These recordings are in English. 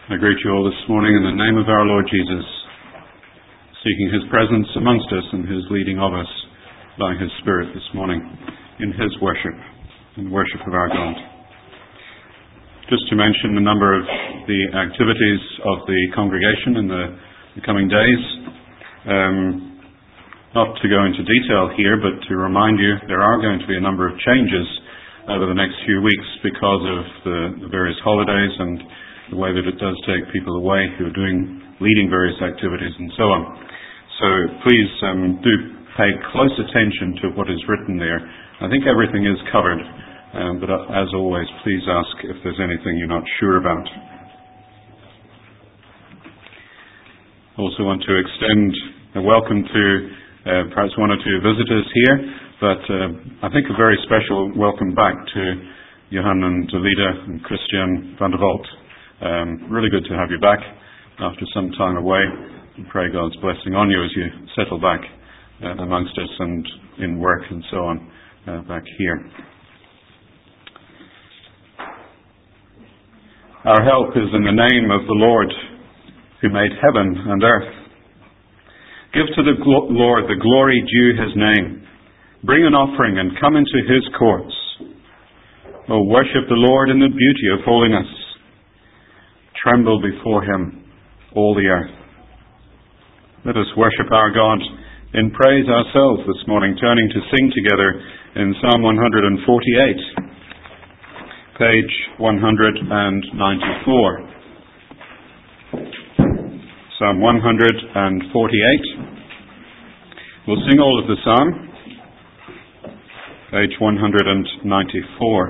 I greet you all this morning in the name of our Lord Jesus, seeking His presence amongst us and His leading of us by His Spirit this morning in His worship, in worship of our God. Just to mention a number of the activities of the congregation in the coming days. Not to go into detail here, but to remind you there are going to be a number of changes over the next few weeks because of the various holidays and the way that it does take people away who are leading various activities and so on. So please do pay close attention to what is written there. I think everything is covered, but as always, please ask if there's anything you're not sure about. Also want to extend a welcome to perhaps one or two visitors here, but I think a very special welcome back to Johan and Lida and Christian van der Walt. Really good to have you back after some time away. I pray God's blessing on you as you settle back amongst us and in work and so on back here. Our help is in the name of the Lord who made heaven and earth. Give to the Lord the glory due His name. Bring an offering and come into His courts. O worship the Lord in the beauty of holiness. Tremble before Him, all the earth. Let us worship our God in praise ourselves this morning, turning to sing together in Psalm 148, page 194. Psalm 148. We'll sing all of the psalm, page 194.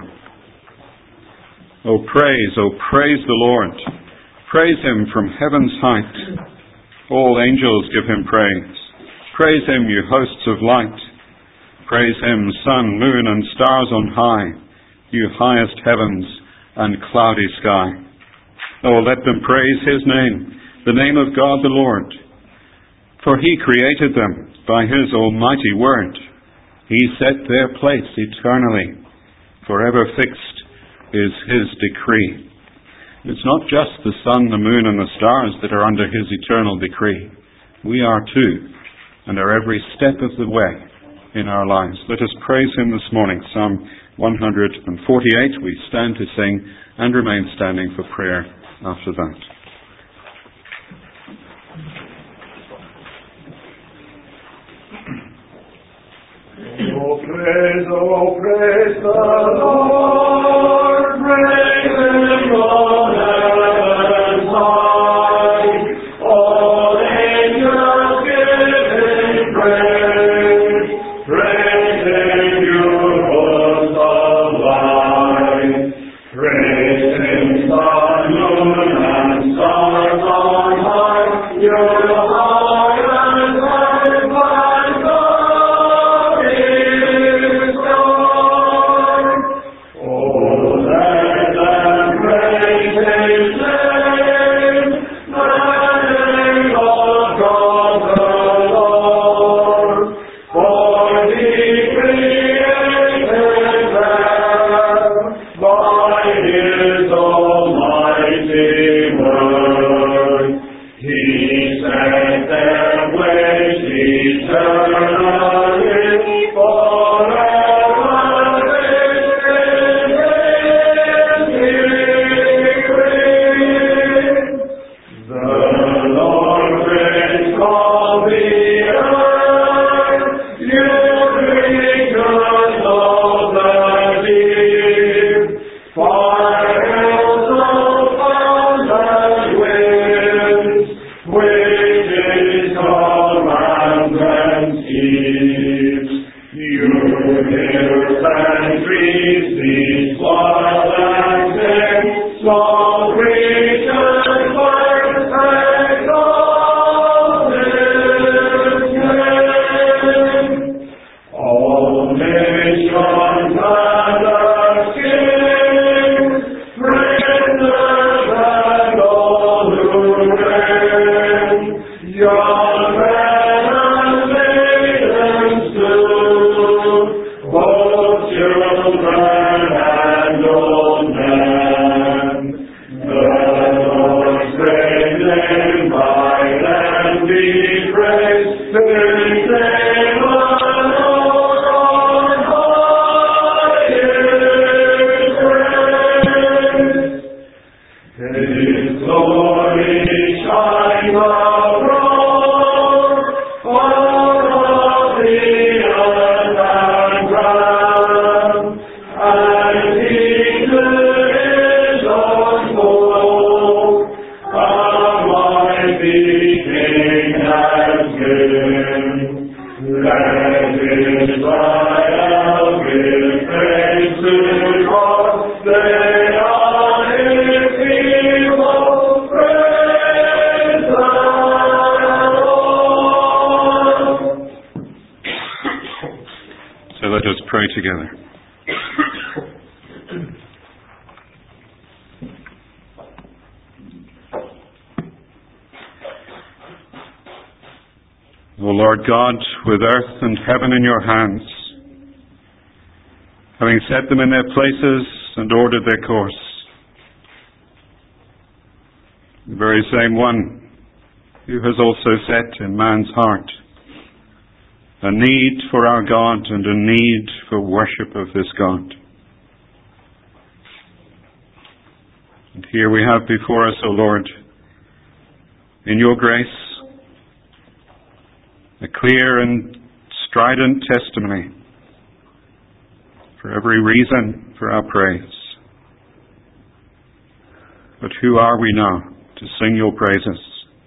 O praise the Lord. Praise Him from heaven's height. All angels give Him praise. Praise Him, you hosts of light. Praise Him, sun, moon, and stars on high, you highest heavens and cloudy sky. Oh, let them praise His name, the name of God the Lord. For He created them by His almighty word. He set their place eternally, forever fixed is His decree. It's not just the sun, the moon, and the stars that are under His eternal decree. We are too, and are every step of the way in our lives. Let us praise Him this morning. Psalm 148, we stand to sing and remain standing for prayer after that. Oh, praise the Lord, praise Him on heaven's high, all angels give Him praise, praise Him, you hosts of light, praise Him, sun, moon, and stars on high, you His glory shines abroad over the earth and ground, and He is unfold, a mighty King has given. Let Israel give praise to God. They are His people. Praise the Lord. So let us pray together. O Lord God, with earth and heaven in your hands, having set them in their places and ordered their course, the very same one who has also set in man's heart a need for our God and a need for worship of this God. And here we have before us, O Lord, in your grace, a clear and strident testimony for every reason for our praise. But who are we now to sing your praises?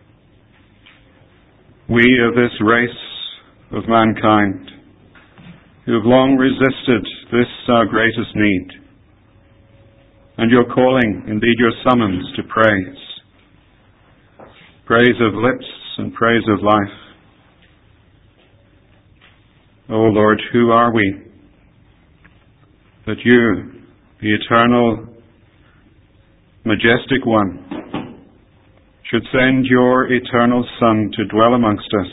We of this race of mankind, who have long resisted this our greatest need, and your calling, indeed your summons to praise. Praise of lips and praise of life. O Lord, who are we that you, the eternal, majestic one, should send your eternal Son to dwell amongst us,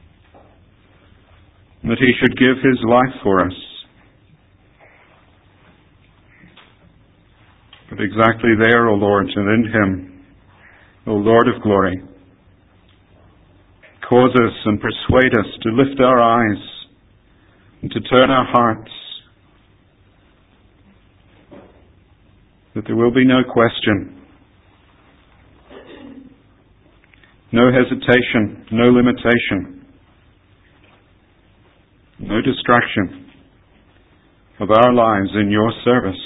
and that he should give his life for us. But exactly there, O Lord, and in him, O Lord of glory, cause us and persuade us to lift our eyes and to turn our hearts, that there will be no question, no hesitation, no limitation, no distraction of our lives in your service.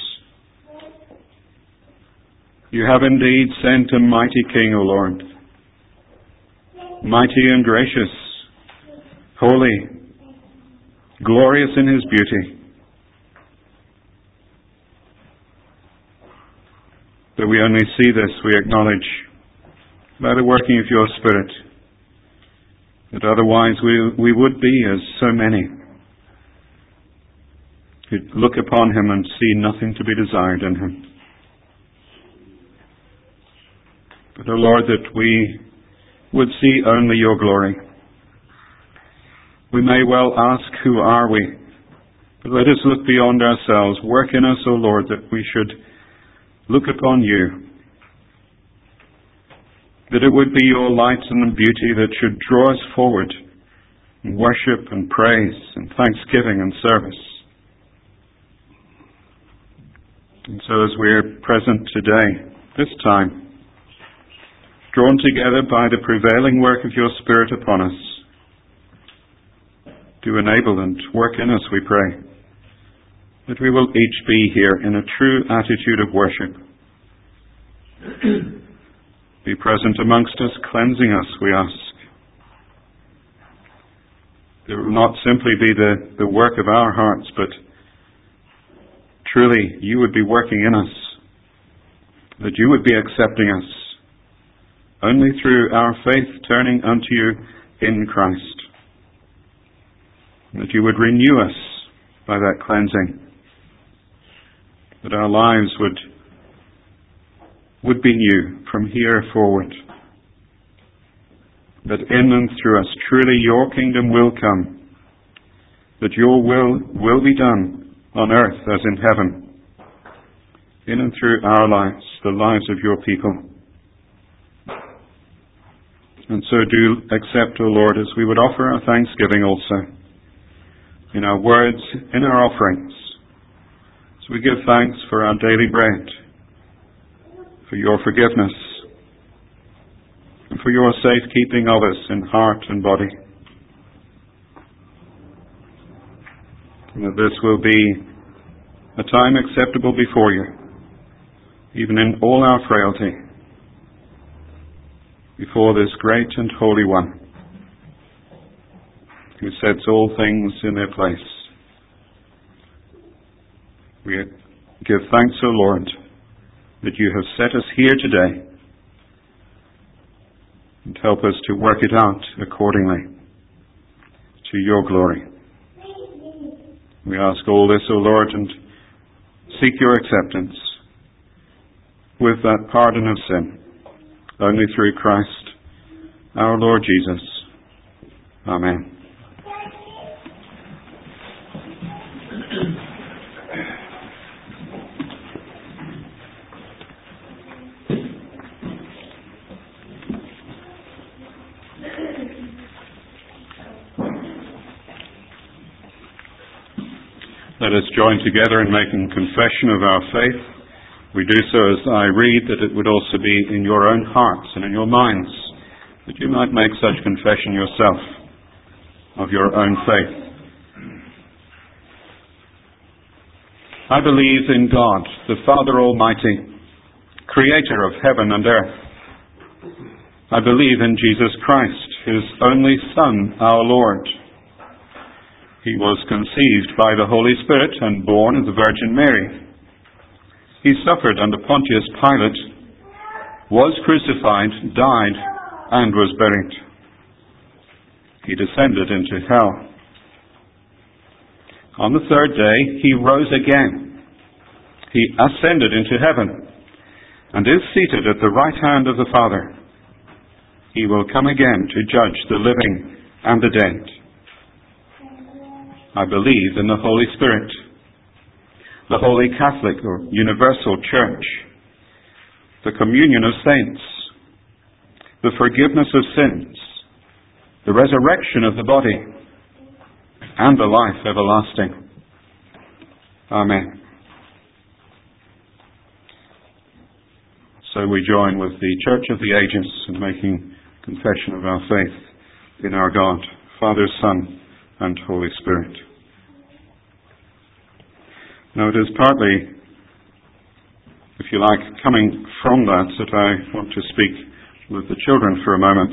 You have indeed sent a mighty King, O Lord, mighty and gracious, holy, glorious in his beauty. Though we only see this, we acknowledge by the working of your Spirit that otherwise we would be as so many who look upon him and see nothing to be desired in him. But, O Lord, that we would see only your glory. We may well ask, who are we? But let us look beyond ourselves. Work in us, O Lord, that we should look upon you. That it would be your light and beauty that should draw us forward in worship and praise and thanksgiving and service. And so as we are present today, this time, drawn together by the prevailing work of your Spirit upon us, to enable and work in us, we pray, that we will each be here in a true attitude of worship. Be present amongst us, cleansing us, we ask. It will not simply be the work of our hearts, but truly you would be working in us, that you would be accepting us, only through our faith turning unto you in Christ. That you would renew us by that cleansing. That our lives would be new from here forward. That in and through us truly your kingdom will come. That your will be done on earth as in heaven. In and through our lives, the lives of your people. And so do accept, O Lord, as we would offer our thanksgiving also, in our words, in our offerings. So we give thanks for our daily bread, for your forgiveness, and for your safekeeping of us in heart and body. And that this will be a time acceptable before you, even in all our frailty, before this great and holy one, who sets all things in their place. We give thanks, O Lord, that you have set us here today, and help us to work it out accordingly to your glory. We ask all this, O Lord, and seek your acceptance with that pardon of sin, only through Christ, our Lord Jesus. Amen. Let us join together in making confession of our faith. We do so as I read, that it would also be in your own hearts and in your minds, that you might make such confession yourself of your own faith. I believe in God, the Father Almighty, creator of heaven and earth. I believe in Jesus Christ, his only Son, our Lord. He was conceived by the Holy Spirit and born of the Virgin Mary. He suffered under Pontius Pilate, was crucified, died, and was buried. He descended into hell. On the third day, he rose again. He ascended into heaven and is seated at the right hand of the Father. He will come again to judge the living and the dead. I believe in the Holy Spirit, the Holy Catholic or Universal Church, the communion of saints, the forgiveness of sins, the resurrection of the body, and the life everlasting. Amen. So we join with the Church of the Ages in making confession of our faith in our God, Father, Son, and Holy Spirit. Now it is partly, if you like, coming from that I want to speak with the children for a moment.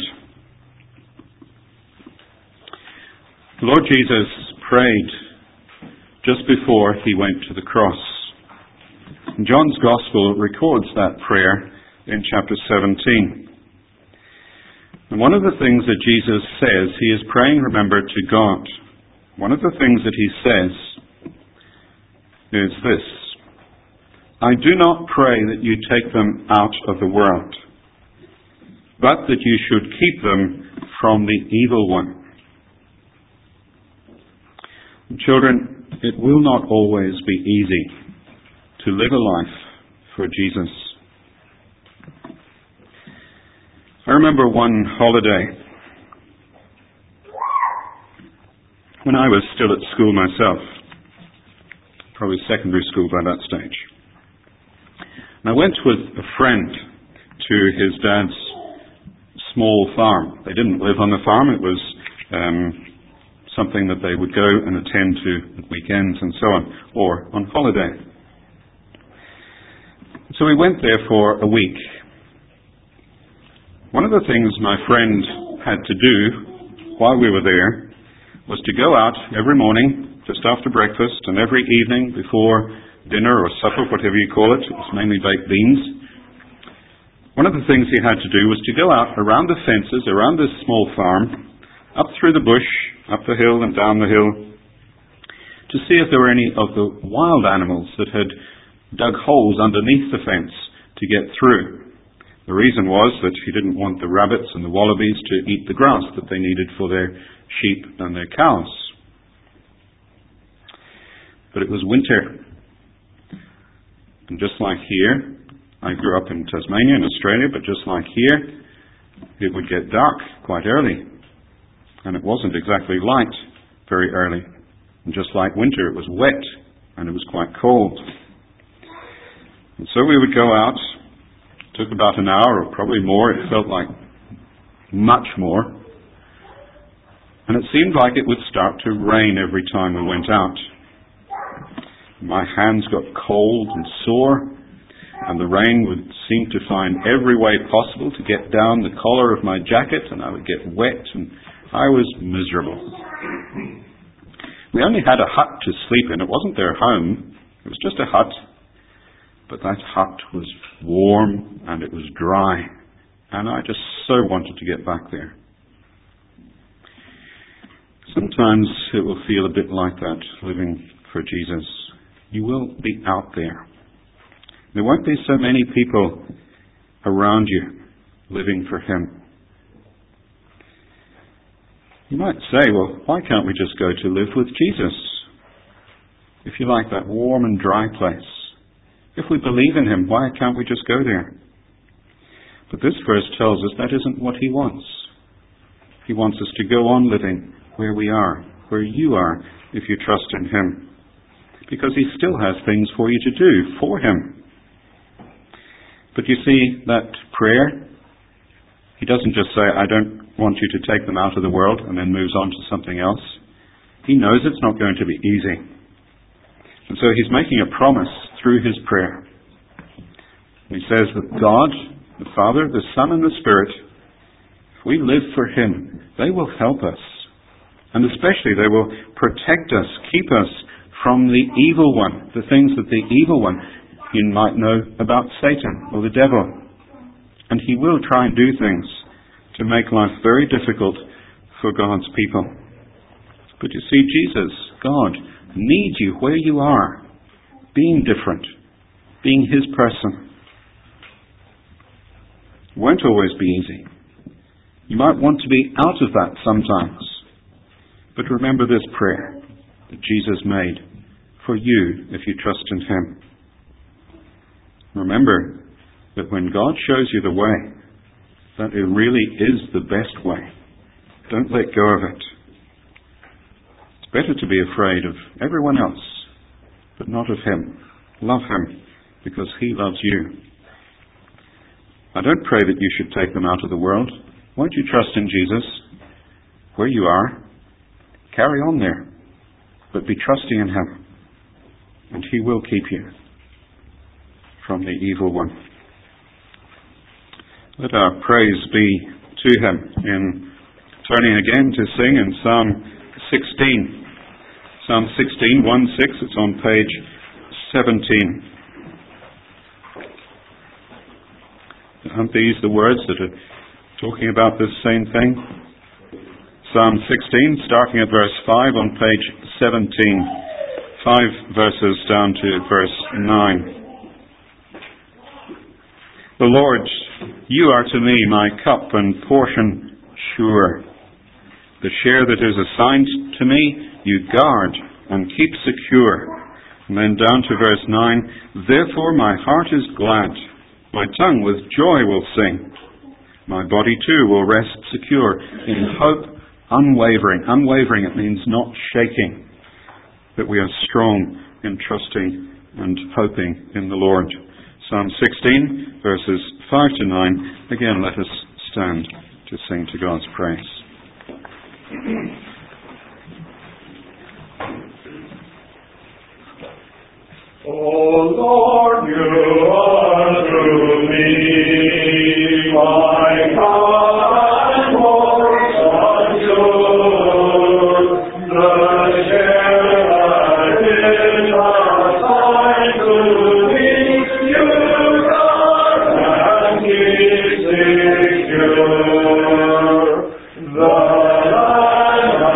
The Lord Jesus prayed just before he went to the cross. And John's Gospel records that prayer in chapter 17. And one of the things that Jesus says, he is praying, remember, to God. One of the things that he says is this: I do not pray that you take them out of the world, but that you should keep them from the evil one. Children, it will not always be easy to live a life for Jesus. I remember one holiday when I was still at school myself, probably secondary school by that stage. And I went with a friend to his dad's small farm. They didn't live on the farm. It was something that they would go and attend to at weekends and so on, or on holiday. So we went there for a week. One of the things my friend had to do while we were there was to go out every morning, just after breakfast, and every evening before dinner or supper, whatever you call it. It was mainly baked beans. One of the things he had to do was to go out around the fences, around this small farm, up through the bush, up the hill and down the hill, to see if there were any of the wild animals that had dug holes underneath the fence to get through. The reason was that he didn't want the rabbits and the wallabies to eat the grass that they needed for their sheep and their cows. But it was winter. And just like here, I grew up in Tasmania in Australia, but just like here, it would get dark quite early. And it wasn't exactly light very early. And just like winter, it was wet and it was quite cold. And so we would go out took about an hour or probably more. It felt like much more. And it seemed like it would start to rain every time we went out. My hands got cold and sore, and the rain would seem to find every way possible to get down the collar of my jacket, and I would get wet, and I was miserable. We only had a hut to sleep in. It wasn't their home. It was just a hut. But that hut was warm and it was dry, and I just so wanted to get back there. Sometimes it will feel a bit like that, living for Jesus. You will be out there. There won't be so many people around you living for Him. You might say, well, why can't we just go to live with Jesus? If you like that warm and dry place. If we believe in Him, why can't we just go there? But this verse tells us that isn't what He wants. He wants us to go on living where we are, where you are, if you trust in Him. Because He still has things for you to do for Him. But you see, that prayer, He doesn't just say, I don't want you to take them out of the world, and then moves on to something else. He knows it's not going to be easy. And so He's making a promise through His prayer. He says that God, the Father, the Son, and the Spirit, if we live for Him, they will help us. And especially they will protect us, keep us from the evil one, the things that the evil one, you might know about Satan or the devil. And he will try and do things to make life very difficult for God's people. But you see, Jesus, God, needs you where you are, being different, being His person. It won't always be easy. You might want to be out of that sometimes. But remember this prayer that Jesus made for you if you trust in Him. Remember that when God shows you the way, that it really is the best way. Don't let go of it. It's better to be afraid of everyone else, but not of Him. Love Him, because He loves you. I don't pray that you should take them out of the world. Won't you trust in Jesus? Where you are, carry on there, but be trusting in Him, and He will keep you from the evil one. Let our praise be to Him in turning again to sing in Psalm 16. Psalm 16, 1-6, it's on page 17. Aren't these the words that are talking about this same thing? Psalm 16, starting at verse 5 on page 17. 5 verses down to verse 9. The Lord, you are to me my cup and portion sure. The share that is assigned to me, you guard and keep secure. And then down to verse 9. Therefore my heart is glad. My tongue with joy will sing. My body too will rest secure in hope unwavering. Unwavering, it means not shaking. That we are strong in trusting and hoping in the Lord. Psalm 16, verses 5 to 9. Again, let us stand to sing to God's praise. O Lord, you are to me my God and portion sure. The share that is assigned to me, you guard and keep secure. The land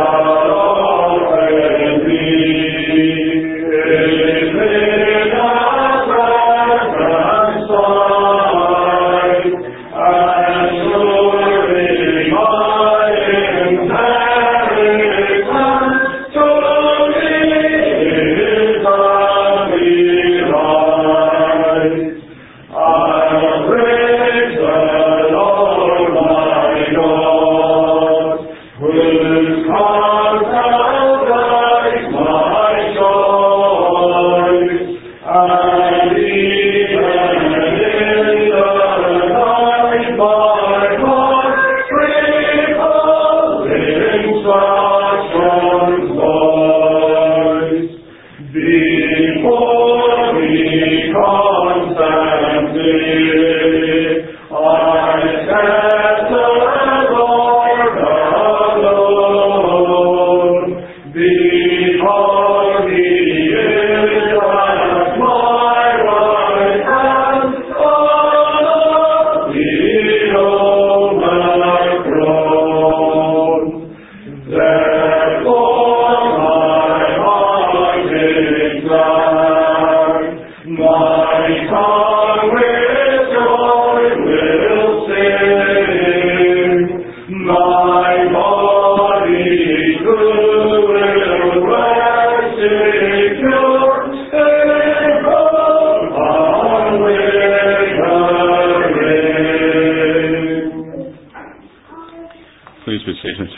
Please be seated.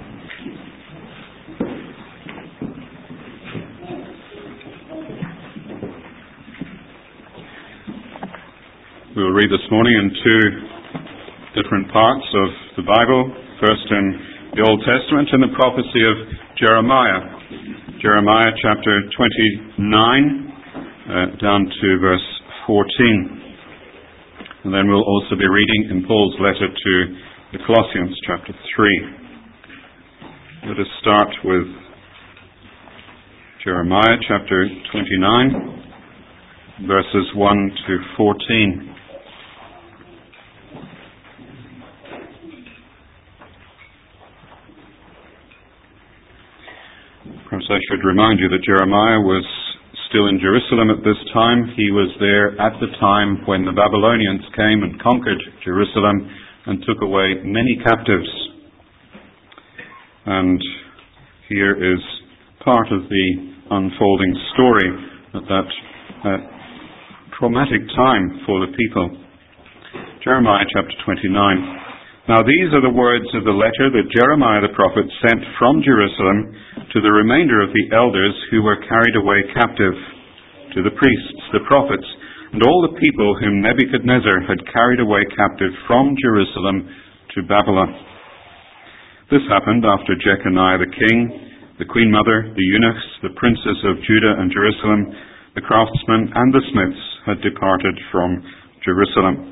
We will read this morning in two different parts of the Bible. First in the Old Testament in the prophecy of Jeremiah. Jeremiah chapter 29 down to verse 14. And then we'll also be reading in Paul's letter to the Colossians chapter 3. Let us start with Jeremiah chapter 29, verses 1 to 14. Perhaps I should remind you that Jeremiah was still in Jerusalem at this time. He was there at the time when the Babylonians came and conquered Jerusalem and took away many captives. And here is part of the unfolding story at that traumatic time for the people. Jeremiah chapter 29. Now these are the words of the letter that Jeremiah the prophet sent from Jerusalem to the remainder of the elders who were carried away captive, to the priests, the prophets, and all the people whom Nebuchadnezzar had carried away captive from Jerusalem to Babylon. This happened after Jeconiah the king, the queen mother, the eunuchs, the princes of Judah and Jerusalem, the craftsmen and the smiths had departed from Jerusalem.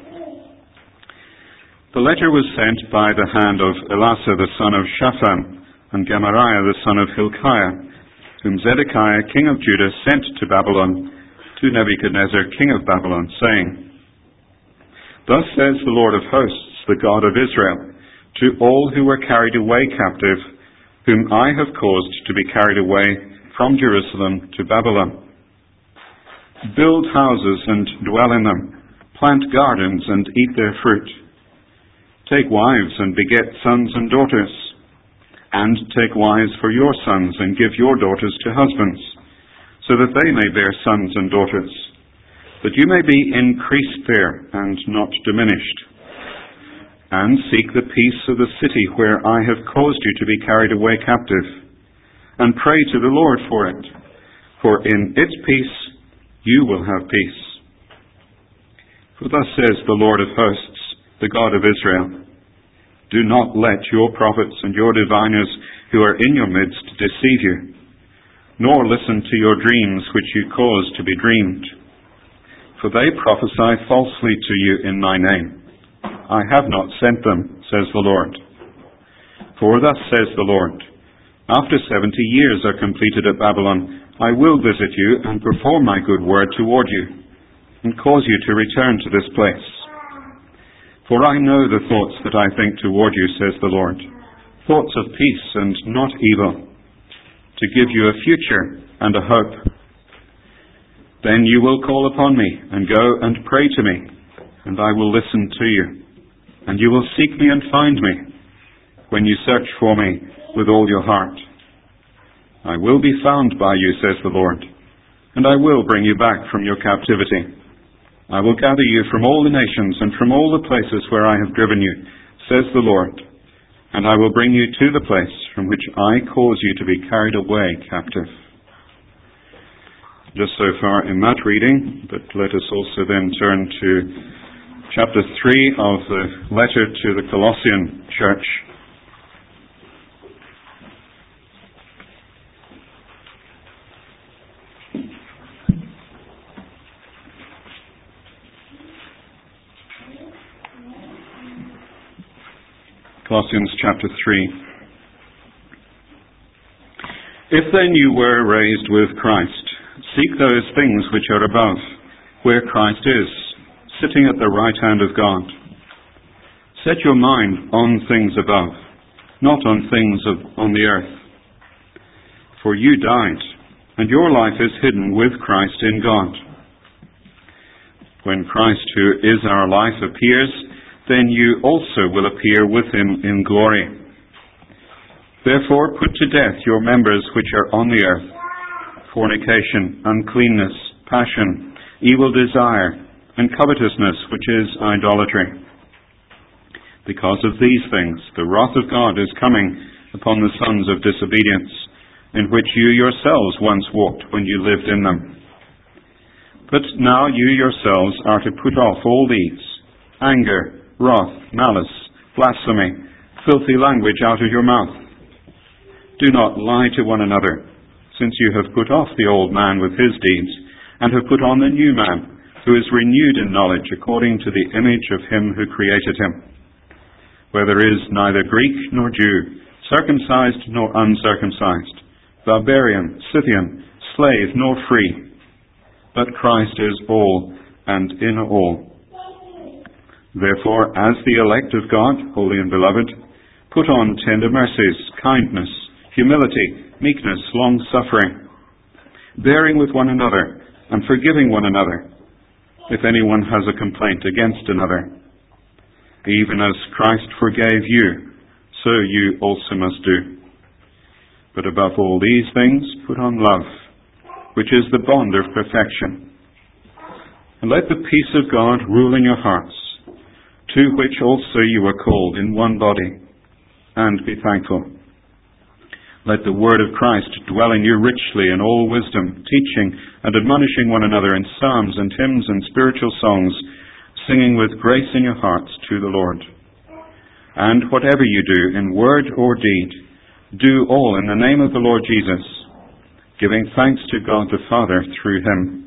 The letter was sent by the hand of Elasah the son of Shaphan and Gemariah the son of Hilkiah, whom Zedekiah king of Judah sent to Babylon, to Nebuchadnezzar king of Babylon, saying, Thus says the Lord of hosts, the God of Israel, to all who were carried away captive, whom I have caused to be carried away from Jerusalem to Babylon. Build houses and dwell in them, plant gardens and eat their fruit. Take wives and beget sons and daughters, and take wives for your sons and give your daughters to husbands, so that they may bear sons and daughters, that you may be increased there and not diminished. And seek the peace of the city where I have caused you to be carried away captive, and pray to the Lord for it, for in its peace you will have peace. For thus says the Lord of hosts, the God of Israel, do not let your prophets and your diviners who are in your midst deceive you, nor listen to your dreams which you cause to be dreamed. For they prophesy falsely to you in my name. I have not sent them, says the Lord. For thus says the Lord, after 70 years are completed at Babylon, I will visit you and perform my good word toward you, and cause you to return to this place. For I know the thoughts that I think toward you, says the Lord, thoughts of peace and not evil, to give you a future and a hope. Then you will call upon me and go and pray to me, and I will listen to you. And you will seek me and find me, when you search for me with all your heart. I will be found by you, says the Lord, and I will bring you back from your captivity. I will gather you from all the nations and from all the places where I have driven you, says the Lord, and I will bring you to the place from which I cause you to be carried away captive. Just so far in that reading, but let us also then turn to chapter 3 of the letter to the Colossian church. Colossians chapter 3. If then you were raised with Christ, seek those things which are above, where Christ is, sitting at the right hand of God. Set your mind on things above, not on things on the earth. For you died, and your life is hidden with Christ in God. When Christ, who is our life, appears, then you also will appear with him in glory. Therefore put to death your members which are on the earth, fornication, uncleanness, passion, evil desire, and covetousness, which is idolatry. Because of these things, the wrath of God is coming upon the sons of disobedience, in which you yourselves once walked when you lived in them. But now you yourselves are to put off all these: anger, wrath, malice, blasphemy, filthy language out of your mouth. Do not lie to one another, since you have put off the old man with his deeds, and have put on the new man, who is renewed in knowledge according to the image of him who created him. Where there is neither Greek nor Jew, circumcised nor uncircumcised, barbarian, Scythian, slave nor free, but Christ is all and in all. Therefore, as the elect of God, holy and beloved, put on tender mercies, kindness, humility, meekness, long-suffering, bearing with one another and forgiving one another, if anyone has a complaint against another. Even as Christ forgave you, so you also must do. But above all these things, put on love, which is the bond of perfection. And let the peace of God rule in your hearts, to which also you were called in one body, and be thankful. Let the word of Christ dwell in you richly in all wisdom, teaching and admonishing one another in psalms and hymns and spiritual songs, singing with grace in your hearts to the Lord. And whatever you do, in word or deed, do all in the name of the Lord Jesus, giving thanks to God the Father through him.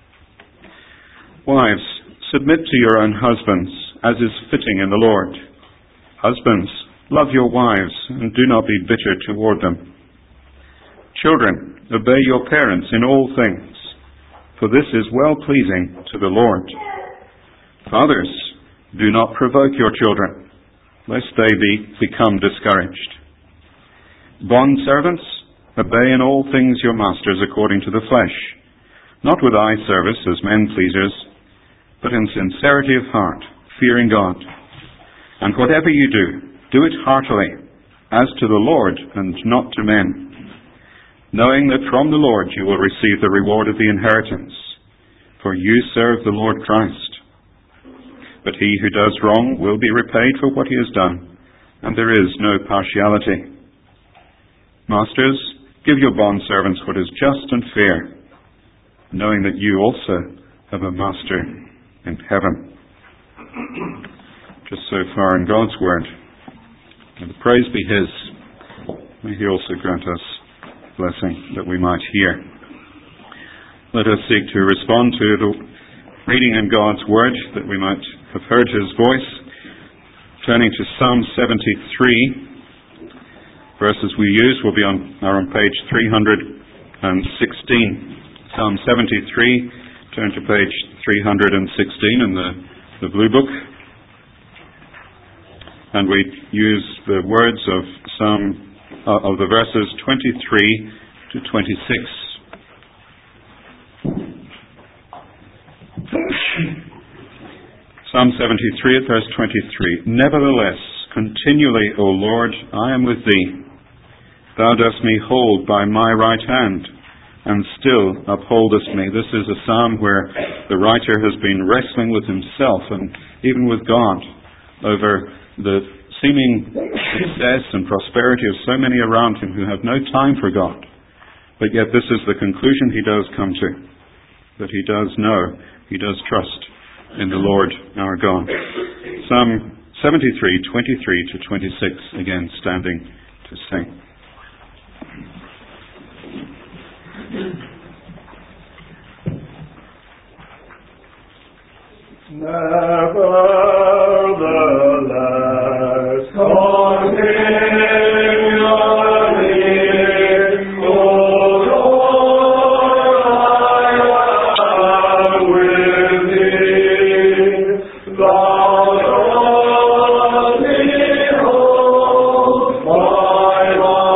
Wives, submit to your own husbands, as is fitting in the Lord. Husbands, love your wives, and do not be bitter toward them. Children, obey your parents in all things, for this is well-pleasing to the Lord. Fathers, do not provoke your children, lest they become discouraged. Bondservants, obey in all things your masters according to the flesh, not with eye service as men-pleasers, but in sincerity of heart, fearing God. And whatever you do it heartily, as to the Lord and not to men, knowing that from the Lord you will receive the reward of the inheritance, for you serve the Lord Christ. But he who does wrong will be repaid for what he has done, and there is no partiality. Masters, give your bondservants what is just and fair, knowing that you also have a master in heaven. Just so far in God's word. And the praise be his. May he also grant us blessing that we might hear. Let us seek to respond to the reading in God's word, that we might have heard his voice. Turning to Psalm 73. Verses we use are on page 316. Psalm 73. Turn to page 316 in the Blue Book. And we use the words of the verses 23 to 26. Psalm 73 at verse 23. Nevertheless, continually, O Lord, I am with thee. Thou dost me hold by my right hand, and still upholdest me. This is a psalm where the writer has been wrestling with himself and even with God over the seeming success and prosperity of so many around him who have no time for God. But yet this is the conclusion he does come to, that he does know, he does trust in the Lord our God. Psalm 73, 23 to 26, again standing to sing. Nevertheless, continually, O Lord, I am with thee. Thou dost me hold by my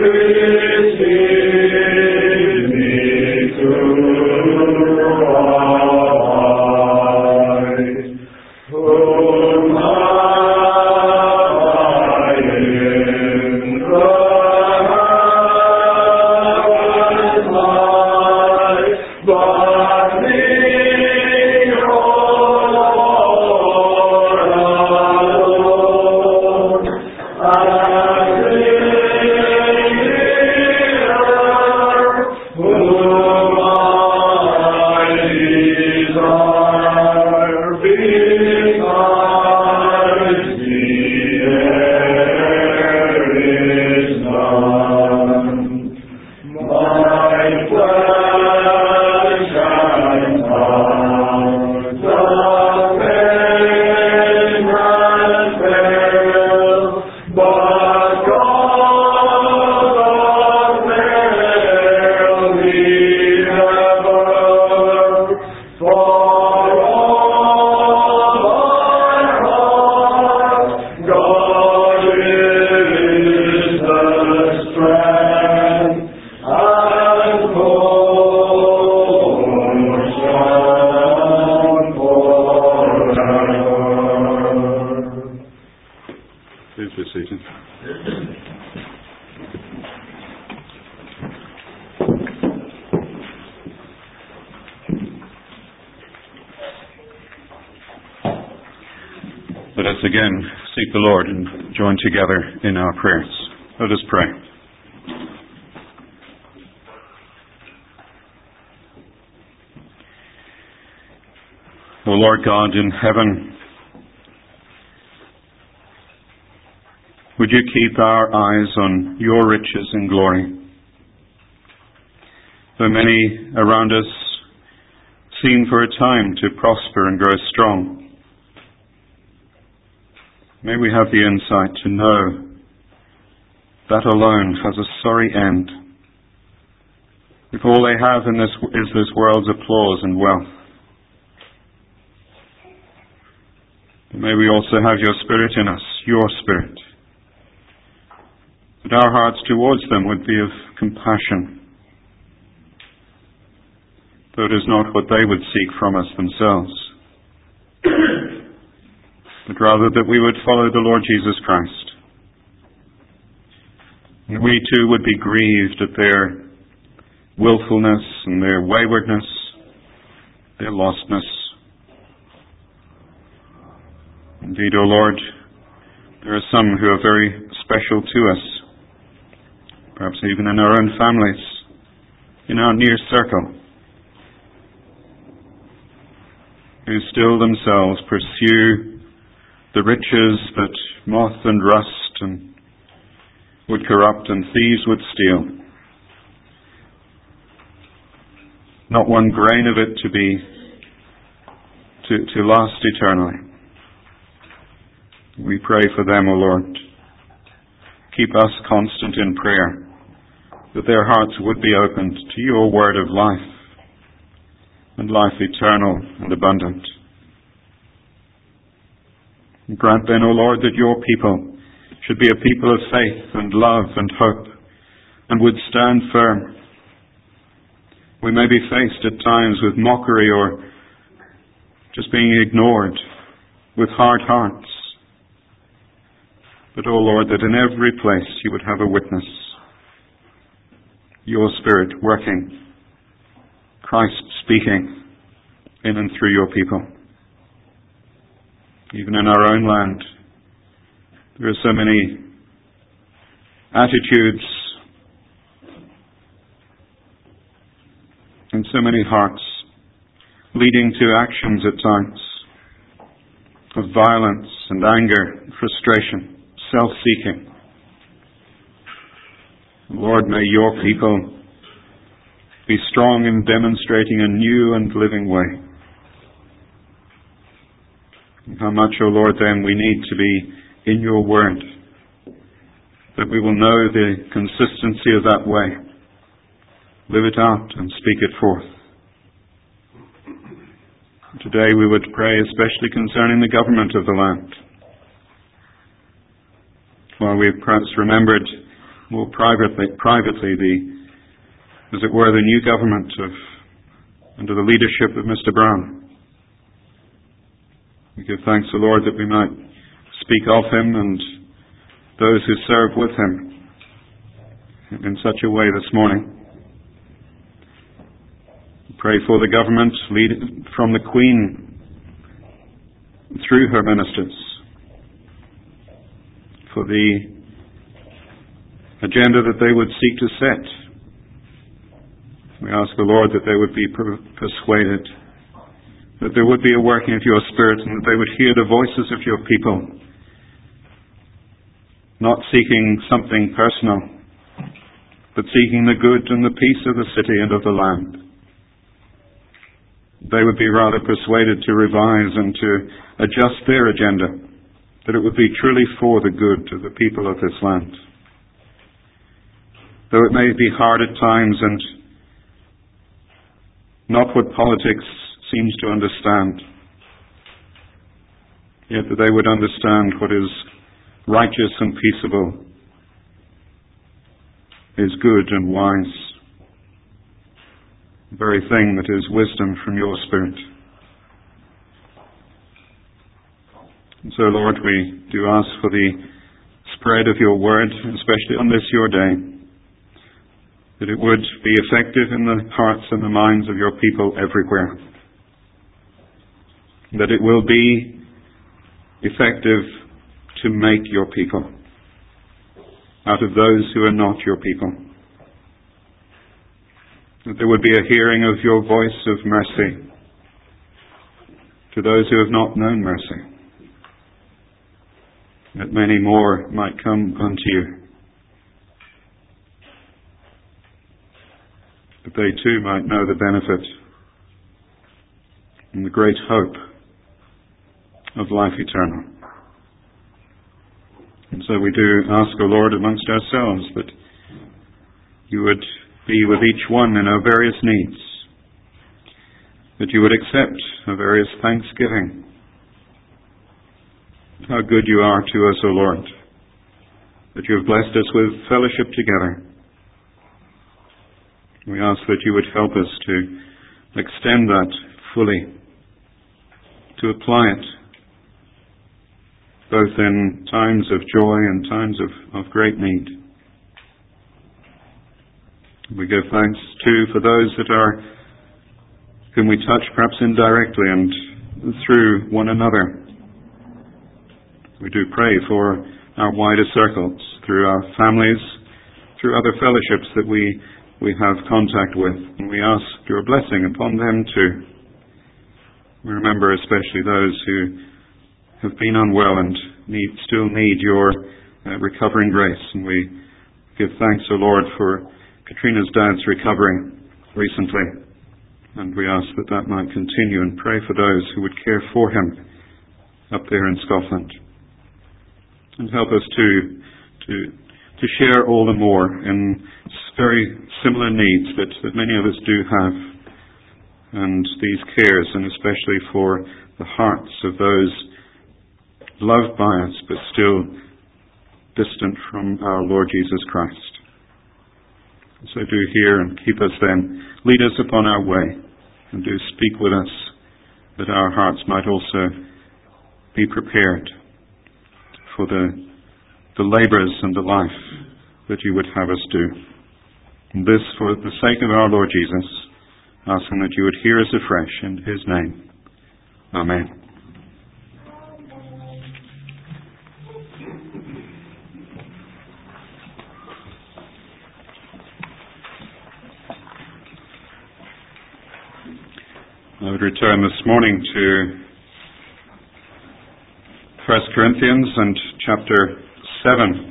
Let us again seek the Lord and join together in our prayers. Let us pray. O Lord God in heaven, would you keep our eyes on your riches and glory? Though many around us seem for a time to prosper and grow strong, may we have the insight to know that alone has a sorry end, if all they have in this is this world's applause and wealth. May we also have your Spirit in us, your Spirit, that our hearts towards them would be of compassion, though it is not what they would seek from us themselves, but rather that we would follow the Lord Jesus Christ. And we too would be grieved at their willfulness and their waywardness, their lostness. Indeed, O Lord, there are some who are very special to us, perhaps even in our own families, in our near circle, who still themselves pursue the riches that moth and rust and would corrupt and thieves would steal. Not one grain of it to last eternally. We pray for them, O Lord. Keep us constant in prayer, that their hearts would be opened to your word of life, and life eternal and abundant. Grant then, O Lord, that your people should be a people of faith and love and hope, and would stand firm. We may be faced at times with mockery or just being ignored, with hard hearts. But, O Lord, that in every place you would have a witness, your Spirit working, Christ speaking in and through your people. Even in our own land, there are so many attitudes and so many hearts leading to actions at times of violence and anger, frustration, self-seeking. Lord, may your people be strong in demonstrating a new and living way. How much, O Lord, then we need to be in your word, that we will know the consistency of that way, live it out and speak it forth. Today we would pray especially concerning the government of the land. While we have perhaps remembered more privately as it were, the new government under the leadership of Mr. Brown. We give thanks, O Lord, that we might speak of him and those who serve with him in such a way this morning. We pray for the government, lead from the Queen through her ministers, for the agenda that they would seek to set. We ask the Lord that they would be persuaded, that there would be a working of your Spirit, and that they would hear the voices of your people, not seeking something personal, but seeking the good and the peace of the city and of the land. They would be rather persuaded to revise and to adjust their agenda, that it would be truly for the good of the people of this land. Though it may be hard at times and not what politics seems to understand, yet that they would understand what is righteous and peaceable, is good and wise, the very thing that is wisdom from your Spirit. And so, Lord, we do ask for the spread of your word, especially on this your day, that it would be effective in the hearts and the minds of your people everywhere, that it will be effective to make your people out of those who are not your people, that there would be a hearing of your voice of mercy to those who have not known mercy, that many more might come unto you, that they too might know the benefit and the great hope of life eternal. And so we do ask, O Lord, amongst ourselves, that you would be with each one in our various needs, that you would accept our various thanksgiving. How good you are to us, O Lord, that you have blessed us with fellowship together. We ask that you would help us to extend that fully, to apply it, both in times of joy and times of great need. We give thanks too for those whom we touch perhaps indirectly and through one another. We do pray for our wider circles, through our families, through other fellowships that we have contact with, and we ask your blessing upon them too. We remember especially those who have been unwell and still need your recovering grace, and we give thanks, O Lord, for Katrina's dad's recovery recently, and we ask that that might continue, and pray for those who would care for him up there in Scotland, and help us to share all the more in very similar needs that many of us do have, and these cares, and especially for the hearts of those loved by us but still distant from our Lord Jesus Christ. So do hear and keep us then, lead us upon our way, and do speak with us, that our hearts might also be prepared for the labours and the life that you would have us do. And this for the sake of our Lord Jesus, asking that you would hear us afresh in his name. Amen. I would return this morning to 1 Corinthians and chapter 7.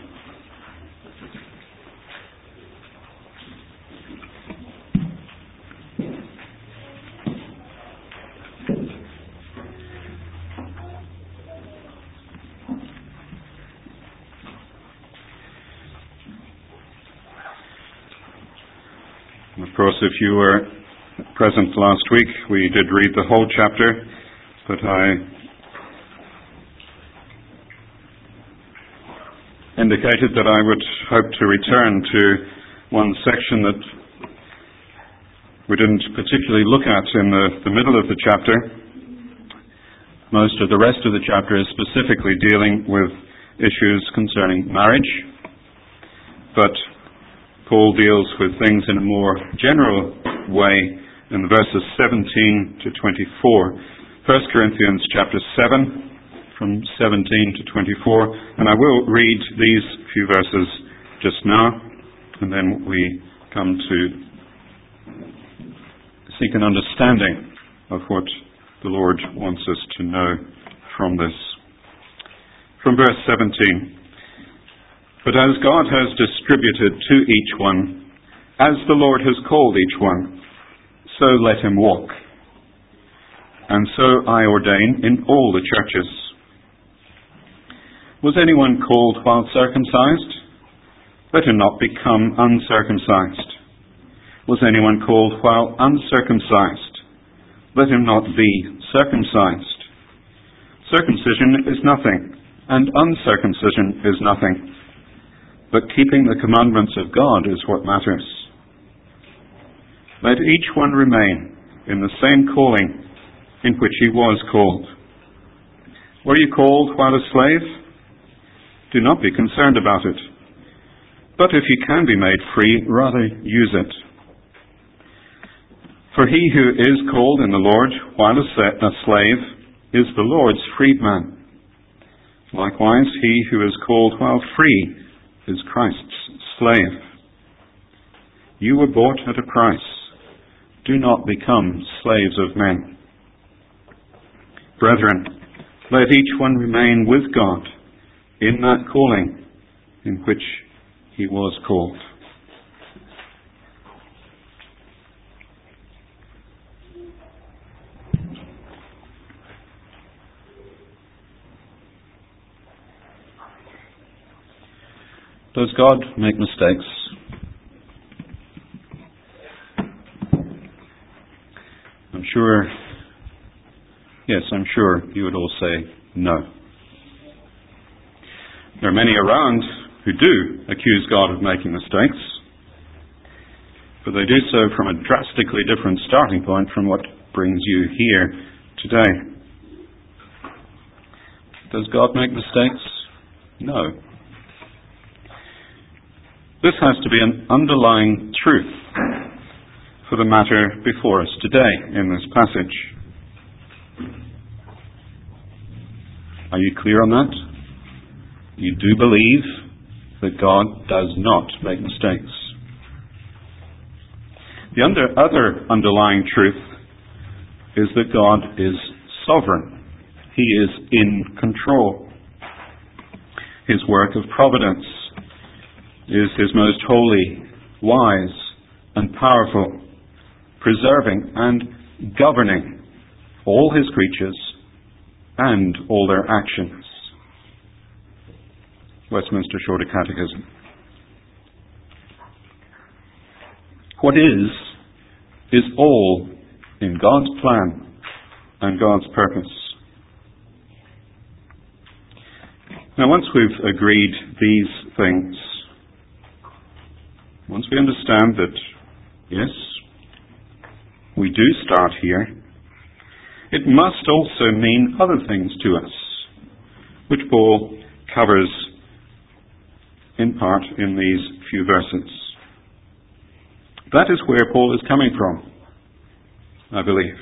Of course, if you were present last week, we did read the whole chapter, but I indicated that I would hope to return to one section that we didn't particularly look at in the middle of the chapter. Most of the rest of the chapter is specifically dealing with issues concerning marriage, but Paul deals with things in a more general way in the verses 17 to 24. 1 Corinthians chapter 7, from 17 to 24, and I will read these few verses just now, and then we come to seek an understanding of what the Lord wants us to know from this. From verse 17, "But as God has distributed to each one, as the Lord has called each one, so let him walk. And so I ordain in all the churches. Was anyone called while circumcised? Let him not become uncircumcised. Was anyone called while uncircumcised? Let him not be circumcised. Circumcision is nothing, and uncircumcision is nothing, but keeping the commandments of God is what matters. Let each one remain in the same calling in which he was called. Were you called while a slave? Do not be concerned about it. But if you can be made free, rather use it. For he who is called in the Lord while a slave is the Lord's freedman. Likewise, he who is called while free is Christ's slave. You were bought at a price. Do not become slaves of men. Brethren, let each one remain with God in that calling in which he was called." Does God make mistakes? I'm sure you would all say no. There are many around who do accuse God of making mistakes, but they do so from a drastically different starting point from what brings you here today. Does God make mistakes? No. This has to be an underlying truth for the matter before us today in this passage. Are you clear on that? You do believe that God does not make mistakes. The other underlying truth is that God is sovereign. He is in control. His work of providence is His most holy, wise, and powerful, preserving and governing all His creatures and all their actions. Westminster Shorter Catechism. What is all in God's plan and God's purpose. Now, once we've agreed these things, once we understand that, yes, we do start here, it must also mean other things to us, which Paul covers in part in these few verses. That is where Paul is coming from, I believe.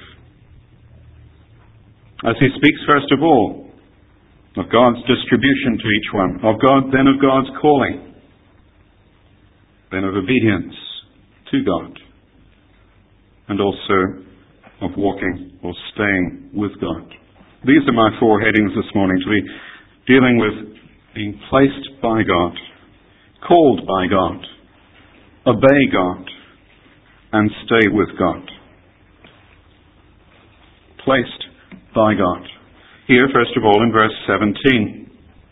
As he speaks first of all of God's distribution to each one, then of God's calling, then of obedience to God, and also of walking or staying with God. These are my four headings this morning, to be dealing with being placed by God, called by God, obey God, and stay with God. Placed by God. Here, first of all, in verse 17.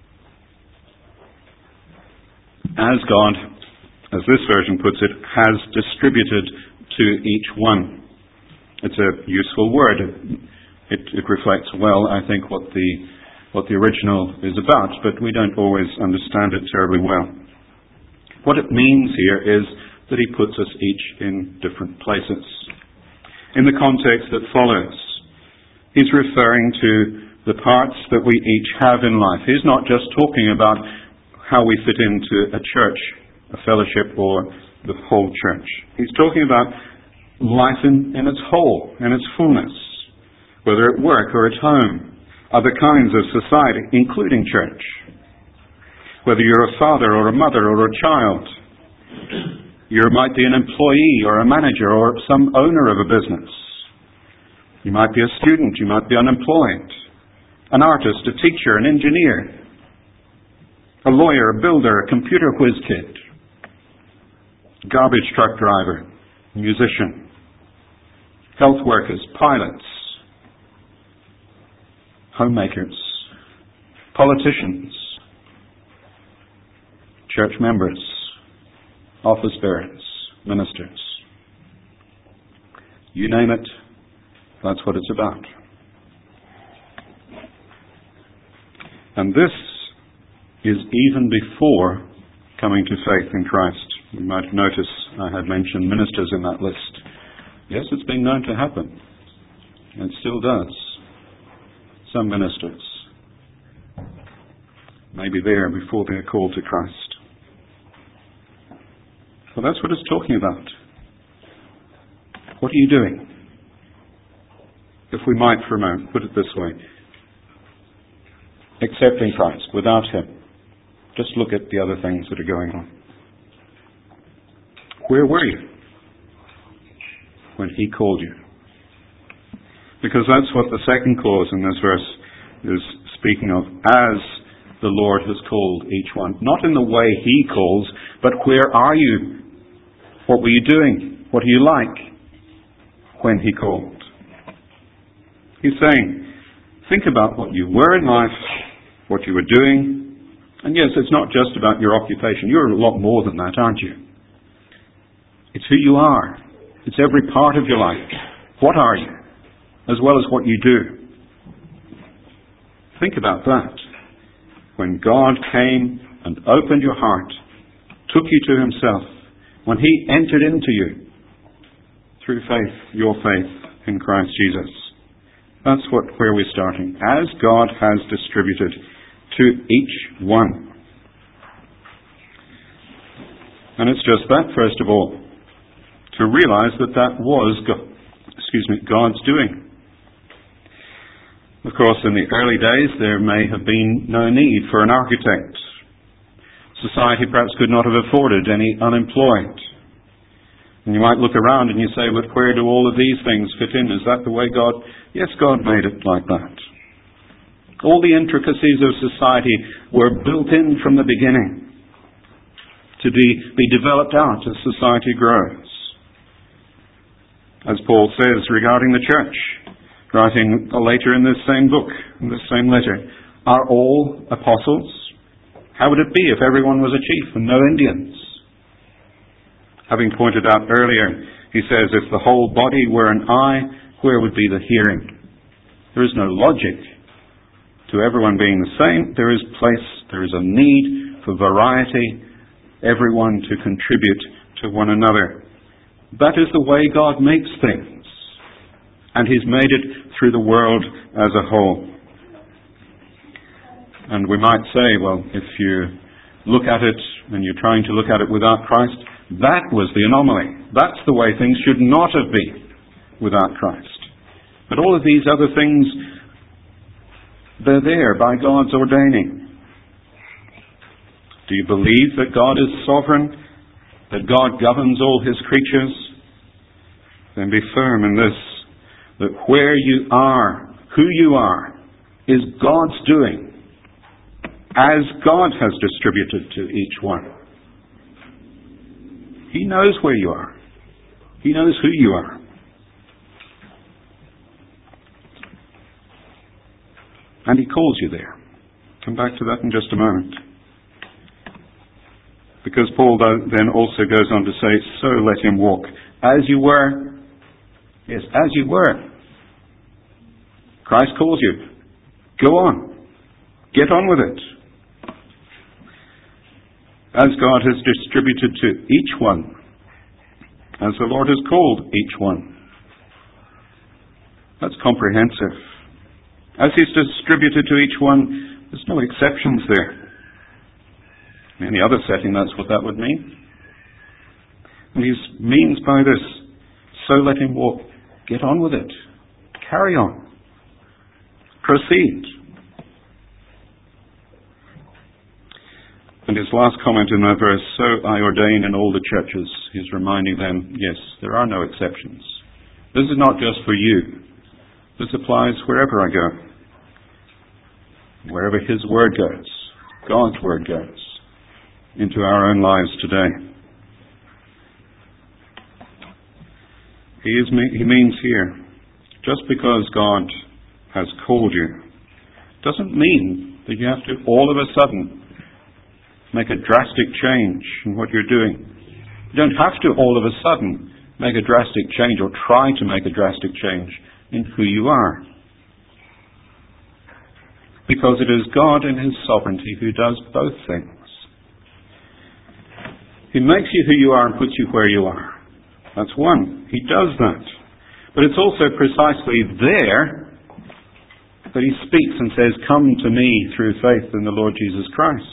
As God, as this version puts it, has distributed to each one. It's a useful word. It reflects well, I think, what the what the original is about, but we don't always understand it terribly well. What it means here is that he puts us each in different places. In the context that follows, he's referring to the parts that we each have in life. He's not just talking about how we fit into a church, a fellowship, or the whole church. He's talking about life in its whole, in its fullness, whether at work or at home, other kinds of society, including church. Whether you're a father or a mother or a child, you might be an employee or a manager or some owner of a business. You might be a student, you might be unemployed, an artist, a teacher, an engineer, a lawyer, a builder, a computer whiz kid, garbage truck driver, musician, health workers, pilots, homemakers, politicians, church members, office bearers, ministers. You name it, that's what it's about. And this is even before coming to faith in Christ. You might notice I had mentioned ministers in that list. Yes, it's been known to happen. It still does. Some ministers may be there before they're called to Christ. So that's what it's talking about. What are you doing? If we might for a moment put it this way. Accepting Christ without Him. Just look at the other things that are going on. Where were you when He called you? Because that's what the second clause in this verse is speaking of, as the Lord has called each one. Not in the way He calls, but where are you? What were you doing? What are you like when He called? He's saying, think about what you were in life, what you were doing. And yes, it's not just about your occupation. You're a lot more than that, aren't you? It's who you are. It's every part of your life. What are you? As well as what you do. Think about that. When God came and opened your heart, took you to Himself, when He entered into you through faith, your faith in Christ Jesus. That's where we're starting. As God has distributed to each one. And it's just that, first of all, to realize that was God's doing. Of course, in the early days, there may have been no need for an architect. Society perhaps could not have afforded any unemployed. And you might look around and you say, but where do all of these things fit in? Is that the way God... Yes, God made it like that. All the intricacies of society were built in from the beginning to be developed out as society grows. As Paul says regarding the church, writing later in this same book, in this same letter, are all apostles? How would it be if everyone was a chief and no Indians? Having pointed out earlier, he says, if the whole body were an eye, where would be the hearing? There is no logic to everyone being the same. There is place, there is a need for variety, everyone to contribute to one another. That is the way God makes things. And He's made it through the world as a whole. And we might say, well, if you look at it and you're trying to look at it without Christ, that was the anomaly. That's the way things should not have been without Christ. But all of these other things, they're there by God's ordaining. Do you believe that God is sovereign? That God governs all His creatures? Then be firm in this, that where you are, who you are, is God's doing, as God has distributed to each one. He knows where you are. He knows who you are. And He calls you there. Come back to that in just a moment. Because Paul then also goes on to say, so let him walk as you were. Yes, as you were. Christ calls you. Go on. Get on with it. As God has distributed to each one, as the Lord has called each one. That's comprehensive. As He's distributed to each one, there's no exceptions there. In any other setting, that's what that would mean. And He means by this, so let him walk. Get on with it. Carry on. Proceed. And his last comment in that verse, so I ordain in all the churches. He's reminding them, yes, there are no exceptions. This is not just for you. This applies wherever I go. Wherever His Word goes, God's Word goes, into our own lives today. He means here, just because God has called you, doesn't mean that you have to all of a sudden make a drastic change in what you're doing. You don't have to all of a sudden make a drastic change or try to make a drastic change in who you are. Because it is God in His sovereignty who does both things. He makes you who you are and puts you where you are. That's one. He does that. But it's also precisely there that He speaks and says, come to me through faith in the Lord Jesus Christ.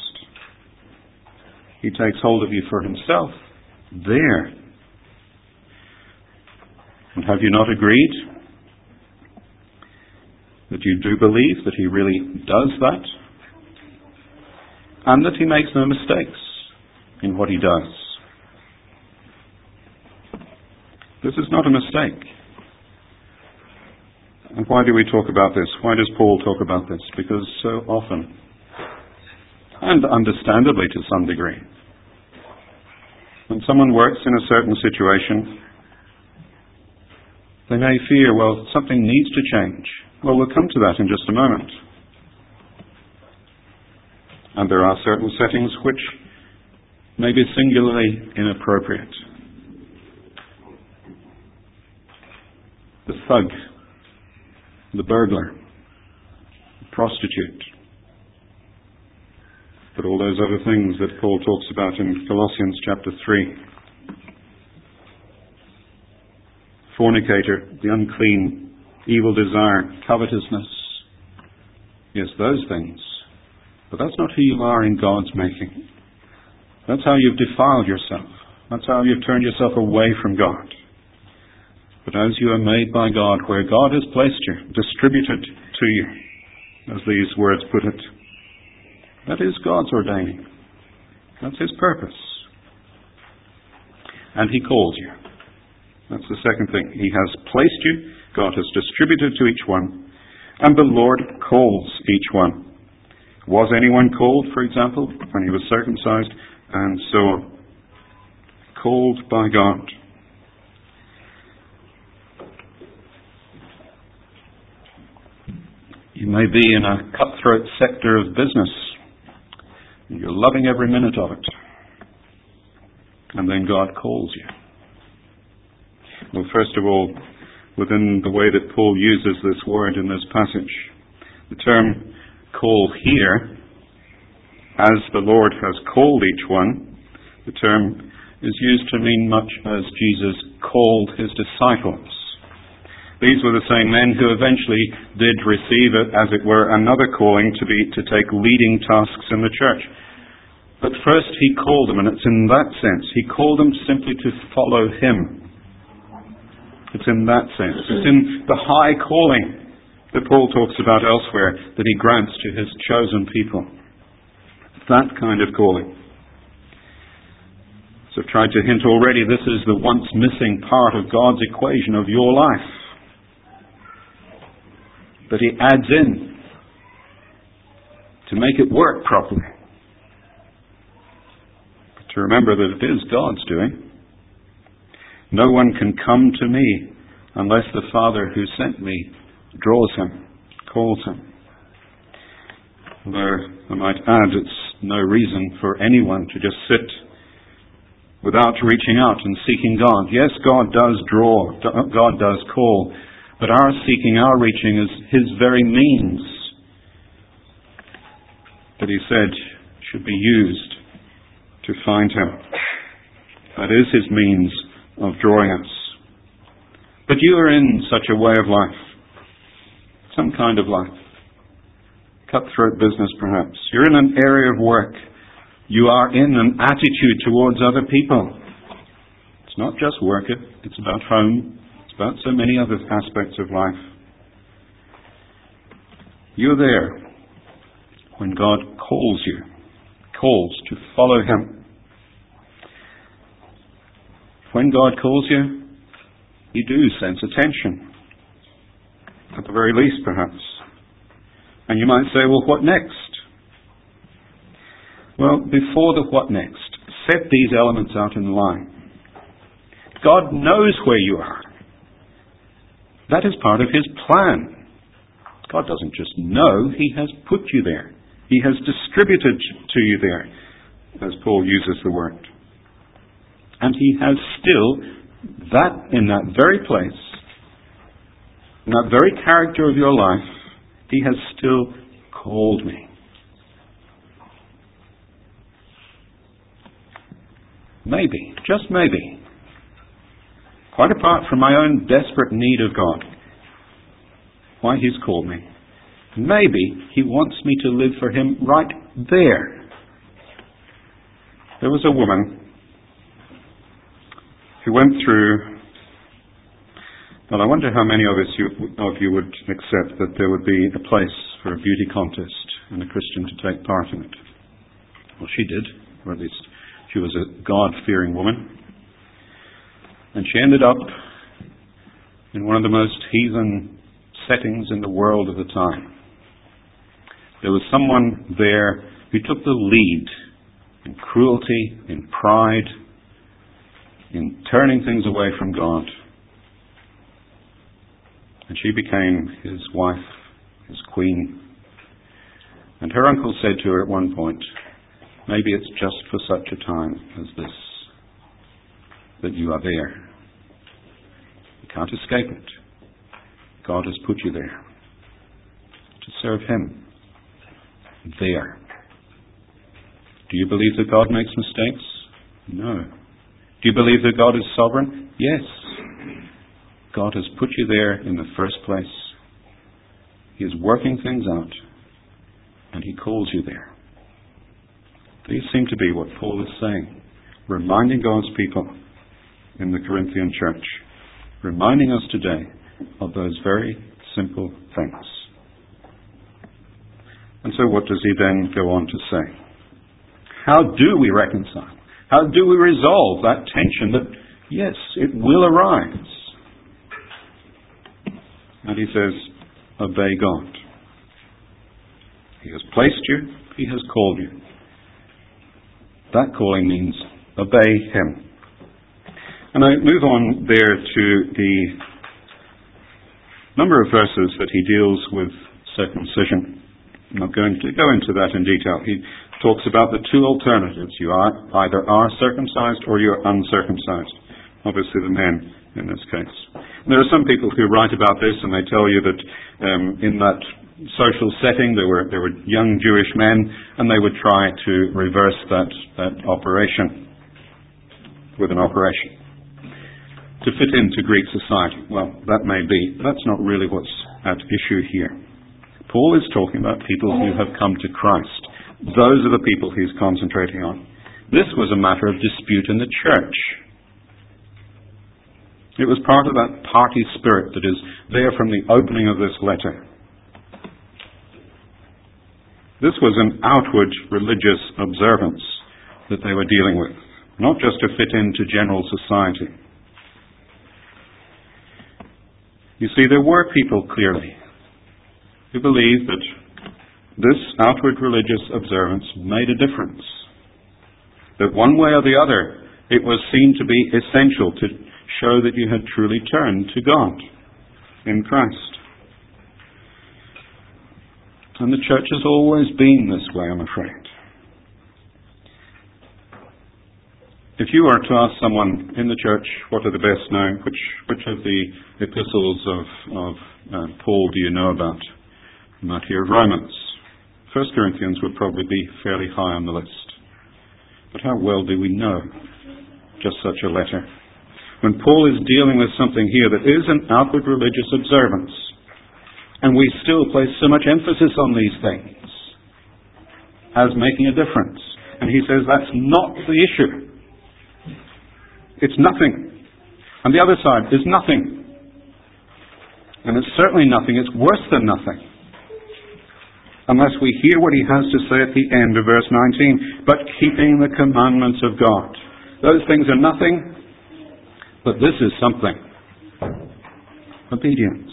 He takes hold of you for Himself. There. And have you not agreed that you do believe that He really does that? And that He makes no mistakes in what He does? This is not a mistake. And why do we talk about this? Why does Paul talk about this? Because so often, and understandably to some degree, when someone works in a certain situation, they may fear, well, something needs to change. Well, we'll come to that in just a moment. And there are certain settings which may be singularly inappropriate. The thug, the burglar, the prostitute, but all those other things that Paul talks about in Colossians chapter 3. Fornicator, the unclean, evil desire, covetousness. Yes, those things. But that's not who you are in God's making. That's how you've defiled yourself. That's how you've turned yourself away from God. But as you are made by God, where God has placed you, distributed to you, as these words put it, that is God's ordaining. That's His purpose. And He calls you. That's the second thing. He has placed you, God has distributed to each one, and the Lord calls each one. Was anyone called, for example, when he was circumcised, and so on? Called by God. You may be in a cutthroat sector of business. You're loving every minute of it. And then God calls you. Well, first of all, within the way that Paul uses this word in this passage, the term call here, as the Lord has called each one, the term is used to mean much as Jesus called His disciples. These were the same men who eventually did receive it, as it were, another calling to take leading tasks in the church. But first He called them, and it's in that sense. He called them simply to follow Him. It's in that sense. It's in the high calling that Paul talks about elsewhere that He grants to His chosen people. That kind of calling. So I've tried to hint already, this is the once missing part of God's equation of your life. But He adds in to make it work properly. To remember that it is God's doing. No one can come to me unless the Father who sent me draws him, calls him. Although I might add, it's no reason for anyone to just sit without reaching out and seeking God. Yes, God does draw, God does call, but our seeking, our reaching is His very means that he said should be used to find him. That is his means of drawing us. But you are in such a way of life, some kind of life, cutthroat business perhaps. You're in an area of work. You are in an attitude towards other people. It's not just work, it's about home. It's about so many other aspects of life. You're there when God calls to follow him. When God calls you, you do sense a tension, at the very least perhaps. And you might say, well, what next? Well, before the what next, set these elements out in line. God knows where you are. That is part of his plan. God doesn't just know, he has put you there. He has distributed to you there, as Paul uses the word. And he has still, in that very place, in that very character of your life, he has still called me. Maybe, just maybe, quite apart from my own desperate need of God, why he's called me, maybe he wants me to live for him right there. There was a woman who went through, well, I wonder how many of you would accept that there would be a place for a beauty contest and a Christian to take part in it. Well, she did, or at least she was a God-fearing woman. And she ended up in one of the most heathen settings in the world at the time. There was someone there who took the lead in cruelty, in pride, in turning things away from God. And she became his wife, his queen. And her uncle said to her at one point, maybe it's just for such a time as this that you are there. You can't escape it. God has put you there to serve him. There. Do you believe that God makes mistakes? No. Do you believe that God is sovereign? Yes. God has put you there in the first place. He is working things out, and he calls you there. These seem to be what Paul is saying, reminding God's people in the Corinthian church, reminding us today of those very simple things. And so what does he then go on to say? How do we reconcile? How do we resolve that tension that, yes, it will arise? And he says, obey God. He has placed you, he has called you. That calling means obey him. And I move on there to the number of verses that he deals with circumcision. I'm not going to go into that in detail. He talks about the two alternatives. You either are circumcised or you're uncircumcised. Obviously the men in this case. And there are some people who write about this and they tell you that in that social setting there were young Jewish men and they would try to reverse that operation with an operation to fit into Greek society. Well, that may be. That's not really what's at issue here. Paul is talking about people who have come to Christ. Those are the people he's concentrating on. This was a matter of dispute in the church. It was part of that party spirit that is there from the opening of this letter. This was an outward religious observance that they were dealing with, not just to fit into general society. You see, there were people clearly who believed that this outward religious observance made a difference. That one way or the other, it was seen to be essential to show that you had truly turned to God in Christ. And the church has always been this way, I'm afraid. If you were to ask someone in the church, what are the best known, which of the epistles of Paul do you know about? You might hear Romans. 1 Corinthians would probably be fairly high on the list. But how well do we know just such a letter? When Paul is dealing with something here that is an outward religious observance, and we still place so much emphasis on these things as making a difference, and he says that's not the issue. It's nothing. And the other side is nothing. And it's certainly nothing. It's worse than nothing. Unless we hear what he has to say at the end of verse 19. But keeping the commandments of God. Those things are nothing, but this is something. Obedience.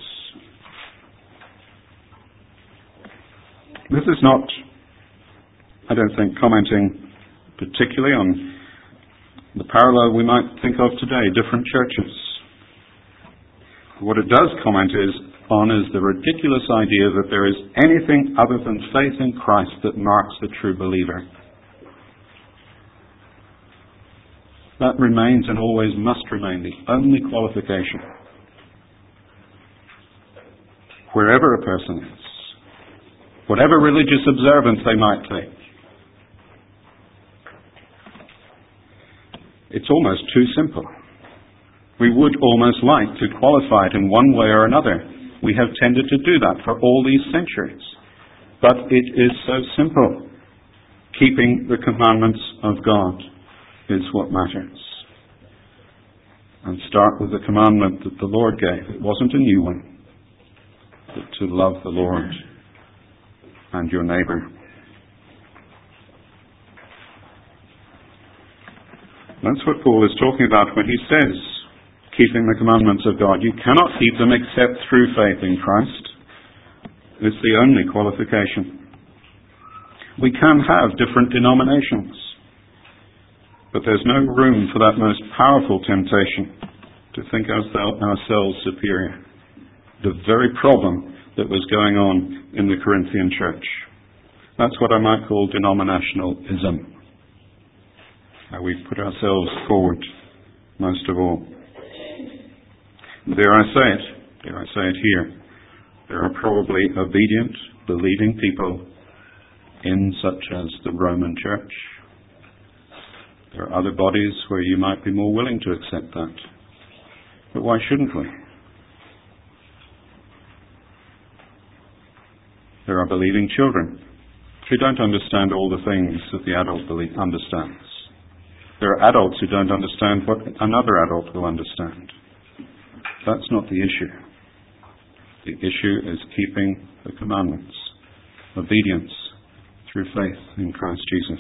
This is not, I don't think, commenting particularly on the parallel we might think of today, different churches. What it does comment on is the ridiculous idea that there is anything other than faith in Christ that marks the true believer. That remains and always must remain the only qualification. Wherever a person is, whatever religious observance they might take, it's almost too simple. We would almost like to qualify it in one way or another. We have tended to do that for all these centuries. But it is so simple. Keeping the commandments of God is what matters. And start with the commandment that the Lord gave. It wasn't a new one, but to love the Lord and your neighbour. That's what Paul is talking about when he says, keeping the commandments of God. You cannot keep them except through faith in Christ. It's the only qualification. We can have different denominations, but there's no room for that most powerful temptation to think ourselves superior. The very problem that was going on in the Corinthian church. That's what I might call denominationalism. How we put ourselves forward most of all. Dare I say it here, there are probably obedient, believing people in such as the Roman Church. There are other bodies where you might be more willing to accept that. But why shouldn't we? There are believing children who don't understand all the things that the adult understands. There are adults who don't understand what another adult will understand. That's not the issue. The issue is keeping the commandments, obedience through faith in Christ Jesus.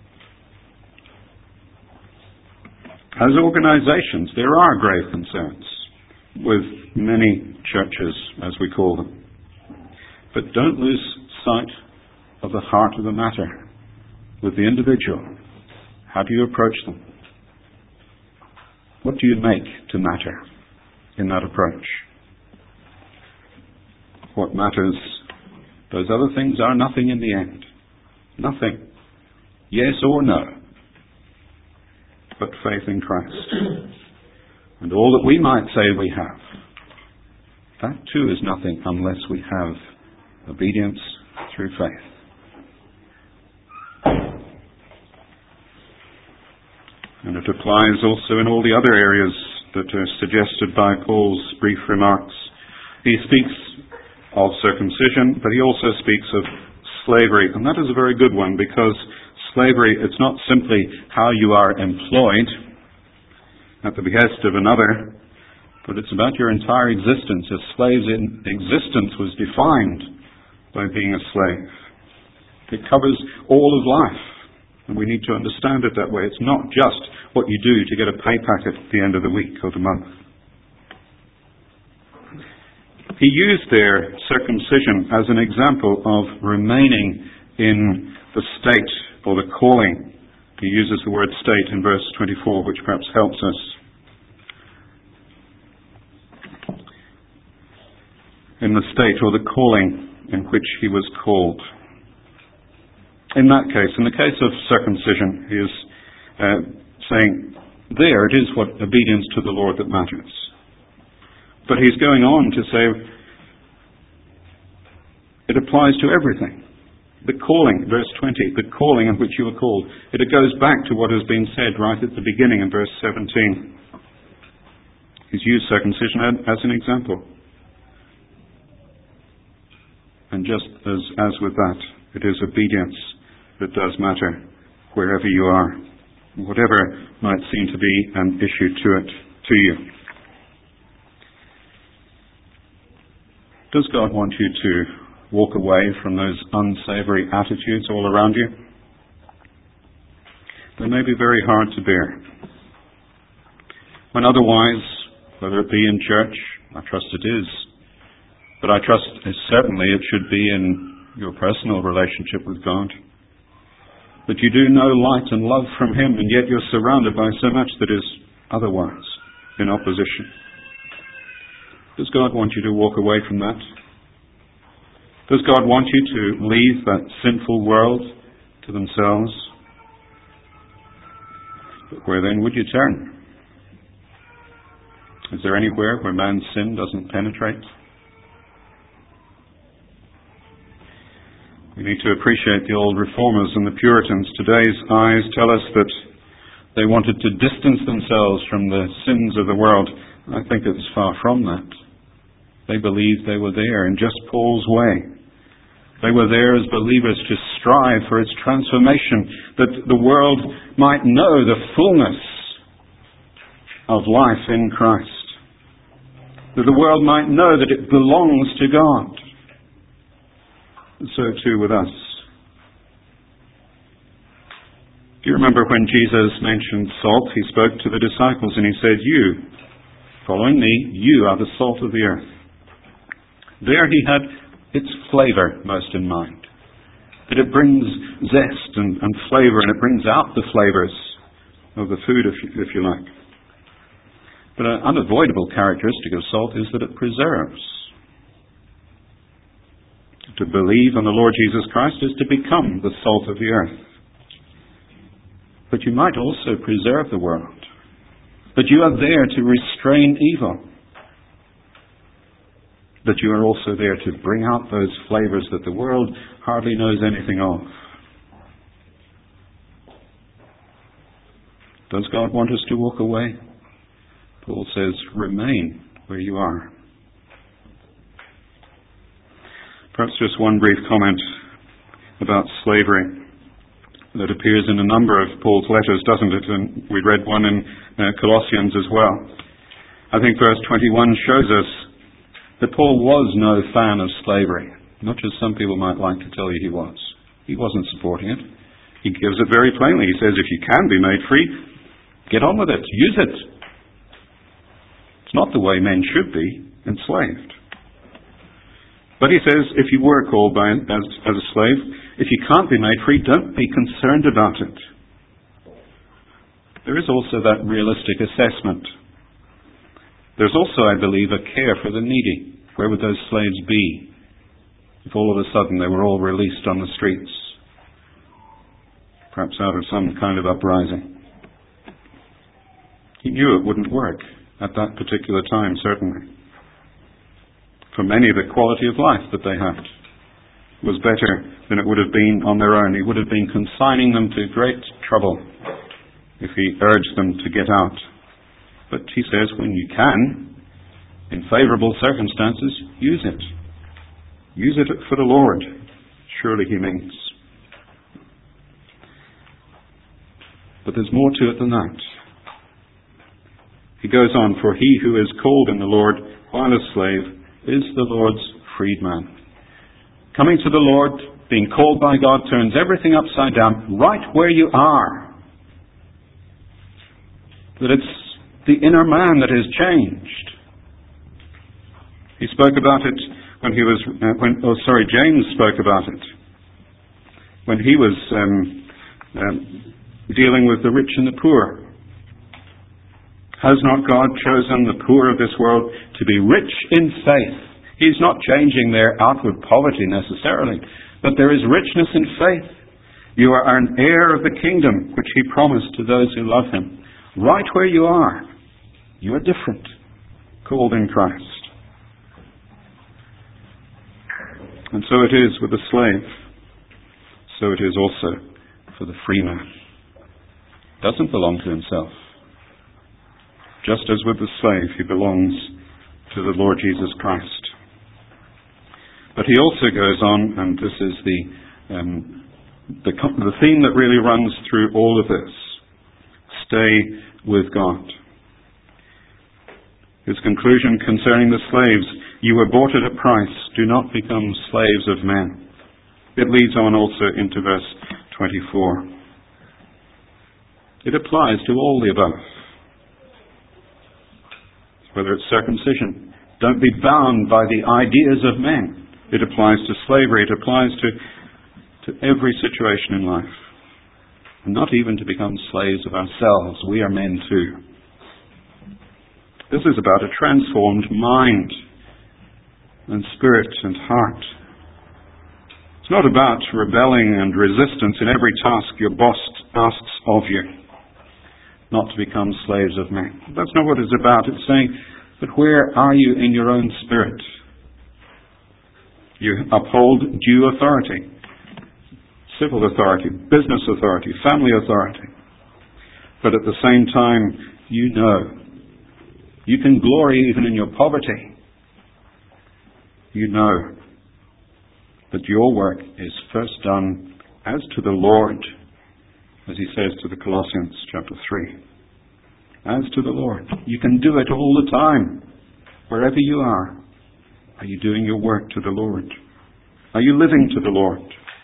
As organizations, there are grave concerns with many churches, as we call them. But don't lose sight of the heart of the matter with the individual. How do you approach them? What do you make to matter in that approach? What matters, those other things are nothing in the end. Nothing. Yes or no. But faith in Christ. And all that we might say we have, that too is nothing unless we have obedience through faith. And it applies also in all the other areas that are suggested by Paul's brief remarks. He speaks of circumcision, but he also speaks of slavery. And that is a very good one, because slavery, it's not simply how you are employed at the behest of another, but it's about your entire existence. A slave's existence was defined by being a slave. It covers all of life, and we need to understand it that way. It's not just what you do to get a pay packet at the end of the week or the month. He used there circumcision as an example of remaining in the state or the calling. He uses the word state in verse 24, which perhaps helps us. In the state or the calling in which he was called. In that case, in the case of circumcision, he is saying there it is what obedience to the Lord that matters. But he's going on to say it applies to everything. The calling, verse 20, the calling in which you were called. It goes back to what has been said right at the beginning in verse 17. He's used circumcision as an example. And just as with that, it is obedience that does matter wherever you are, whatever might seem to be an issue to you. Does God want you to walk away from those unsavory attitudes all around you? They may be very hard to bear. When otherwise, whether it be in church, I trust it is, but I trust certainly it should be in your personal relationship with God, that you do know light and love from Him, and yet you're surrounded by so much that is otherwise, in opposition. Does God want you to walk away from that? Does God want you to leave that sinful world to themselves? But where then would you turn? Is there anywhere where man's sin doesn't penetrate? We need to appreciate the old reformers and the Puritans. Today's eyes tell us that they wanted to distance themselves from the sins of the world. I think it's far from that. They believed they were there in just Paul's way. They were there as believers to strive for its transformation, that the world might know the fullness of life in Christ. That the world might know that it belongs to God. And so too with us. Do you remember when Jesus mentioned salt? He spoke to the disciples and He said, "You, following me, you are the salt of the earth." There He had its flavour most in mind. That it brings zest and flavour, and it brings out the flavours of the food, if you like. But an unavoidable characteristic of salt is that it preserves. To believe on the Lord Jesus Christ is to become the salt of the earth. But you might also preserve the world. But you are there to restrain evil. But you are also there to bring out those flavours that the world hardly knows anything of. Does God want us to walk away? Paul says, remain where you are. Perhaps just one brief comment about slavery that appears in a number of Paul's letters, doesn't it? And we read one in Colossians as well. I think verse 21 shows us that Paul was no fan of slavery, not as some people might like to tell you he was. He wasn't supporting it. He gives it very plainly. He says, if you can be made free, get on with it. Use it. It's not the way men should be enslaved. But he says, if you were called as a slave, if you can't be made free, don't be concerned about it. There is also that realistic assessment. There's also, I believe, a care for the needy. Where would those slaves be if all of a sudden they were all released on the streets? Perhaps out of some kind of uprising. He knew it wouldn't work at that particular time, certainly. For many, the quality of life that they had was better than it would have been on their own. He would have been consigning them to great trouble if he urged them to get out. But he says, when you can, in favourable circumstances, use it. Use it for the Lord, surely he means. But there's more to it than that. He goes on, for he who is called in the Lord while a slave is the Lord's freedman. Coming to the Lord, being called by God, turns everything upside down right where you are. That it's the inner man that is changed. He spoke about it when he was, James spoke about it when he was dealing with the rich and the poor. Has not God chosen the poor of this world to be rich in faith? He's not changing their outward poverty necessarily, but there is richness in faith. You are an heir of the kingdom which he promised to those who love him. Right where you are, you are different, called in Christ. And so it is with the slave. so it is also for the free man. Doesn't belong to himself. Just as with the slave, he belongs to the Lord Jesus Christ. But he also goes on, and this is the theme that really runs through all of this. Stay with God. His conclusion concerning the slaves: you were bought at a price, do not become slaves of men. It leads on also into verse 24. It applies to all the above. Whether it's circumcision, don't be bound by the ideas of men. It applies to slavery, it applies to every situation in life. And not even to become slaves of ourselves. We are men too. This is about a transformed mind and spirit and heart. It's not about rebelling and resistance in every task your boss asks of you. Not to become slaves of men. That's not what it's about. It's saying, but where are you in your own spirit? You uphold due authority. Civil authority, business authority, family authority. But at the same time, you know, you can glory even in your poverty. You know that your work is first done as to the Lord, as he says to the Colossians chapter 3. As to the Lord. You can do it all the time. Wherever you are you doing your work to the Lord? Are you living to the Lord?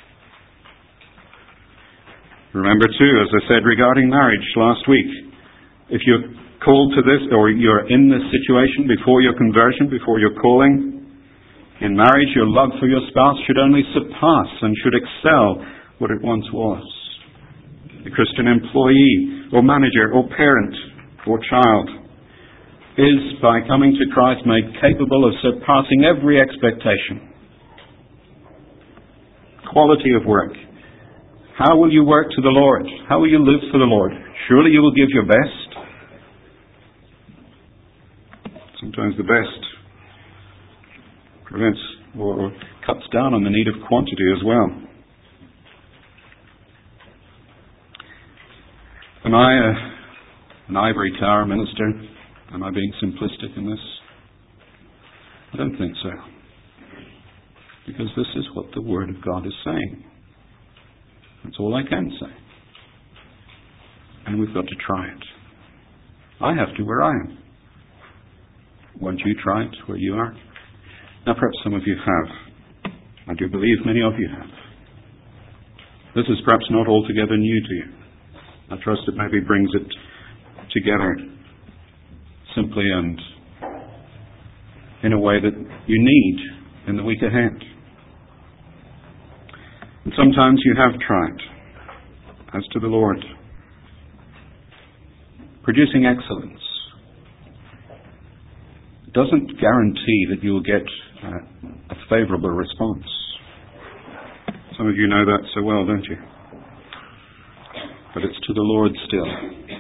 Remember too, as I said regarding marriage last week, if you're called to this, or you're in this situation before your conversion, before your calling, in marriage your love for your spouse should only surpass and should excel what it once was. The Christian employee, or manager, or parent, or child is, by coming to Christ, made capable of surpassing every expectation. Quality of work. How will you work to the Lord? How will you live for the Lord? Surely you will give your best. Sometimes the best prevents or cuts down on the need of quantity as well. Am I an ivory tower minister? Am I being simplistic in this? I don't think so. Because this is what the Word of God is saying. That's all I can say. And we've got to try it. I have to where I am. Won't you try it where you are? Now perhaps some of you have. I do believe many of you have. This is perhaps not altogether new to you. I trust it maybe brings it together simply and in a way that you need in the week ahead. And sometimes you have tried, as to the Lord, producing excellence. It doesn't guarantee that you will get a favourable response. Some of you know that so well, don't you? But it's to the Lord still.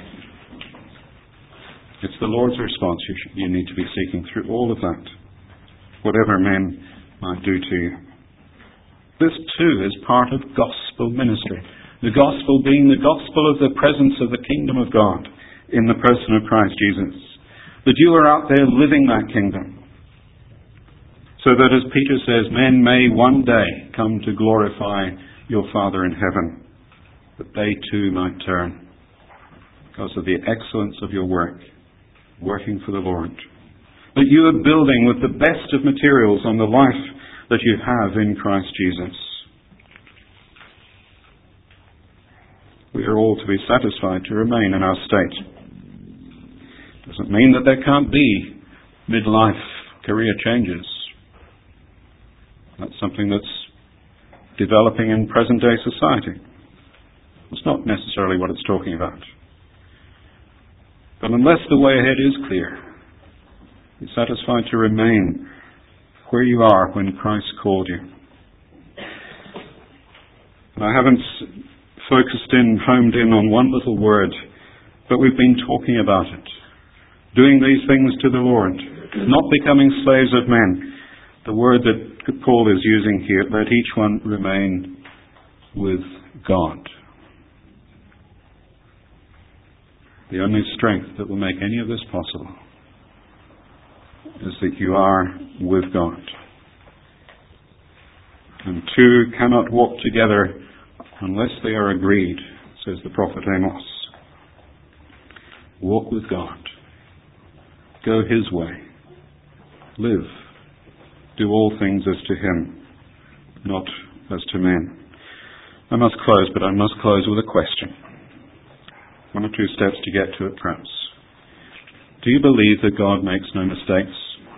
It's the Lord's response you need to be seeking through all of that, whatever men might do to you. This too is part of gospel ministry. The gospel being the gospel of the presence of the kingdom of God in the person of Christ Jesus. That you are out there living that kingdom. So that, as Peter says, men may one day come to glorify your Father in heaven. That they too might turn because of the excellence of your work, working for the Lord. That you are building with the best of materials on the life that you have in Christ Jesus. We are all to be satisfied to remain in our state. Doesn't mean that there can't be midlife career changes. That's something that's developing in present day society. It's not necessarily what it's talking about. But unless the way ahead is clear, be satisfied to remain where you are when Christ called you. And I haven't homed in on one little word, but we've been talking about it. Doing these things to the Lord, not becoming slaves of men. The word that Paul is using here, let each one remain with God. The only strength that will make any of this possible is that you are with God. And two cannot walk together unless they are agreed, says the prophet Amos. Walk with God. Go His way. Live. Do all things as to Him, not as to men. I must close, but I must close with a question. One or two steps to get to it, perhaps. Do you believe that God makes no mistakes?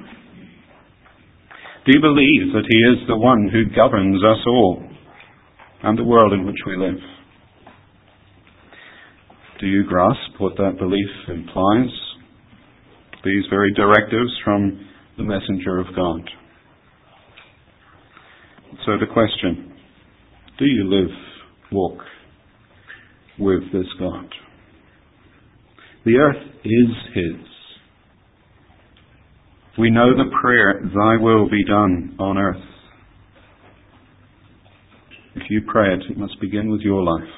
Do you believe that He is the one who governs us all and the world in which we live? Do you grasp what that belief implies? These very directives from the messenger of God. So the question, do you live, walk with this God? The earth is His. We know the prayer, Thy will be done on earth. If you pray it, it must begin with your life.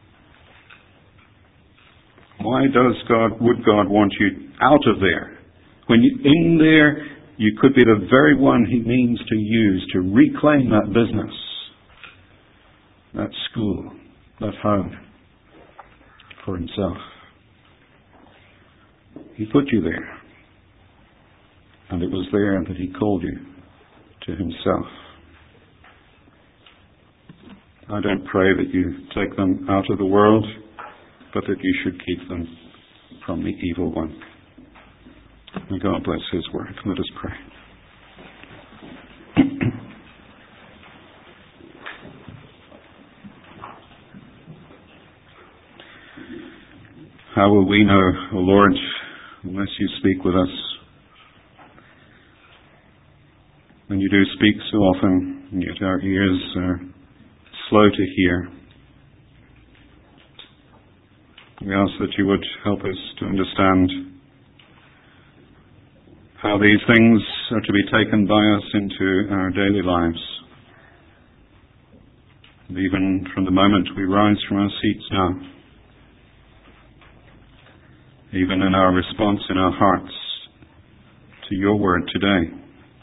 Why would God want you out of there? When you're in there, you could be the very one He means to use to reclaim that business, that school, that home, for Himself. He put you there. And it was there that He called you to Himself. I don't pray that you take them out of the world, but that you should keep them from the evil one. May God bless His word. Let us pray. How will we know, O Lord, unless You speak with us? And You do speak so often, and yet our ears are slow to hear. We ask that You would help us to understand how these things are to be taken by us into our daily lives. And even from the moment we rise from our seats now, even in our response in our hearts to Your word today.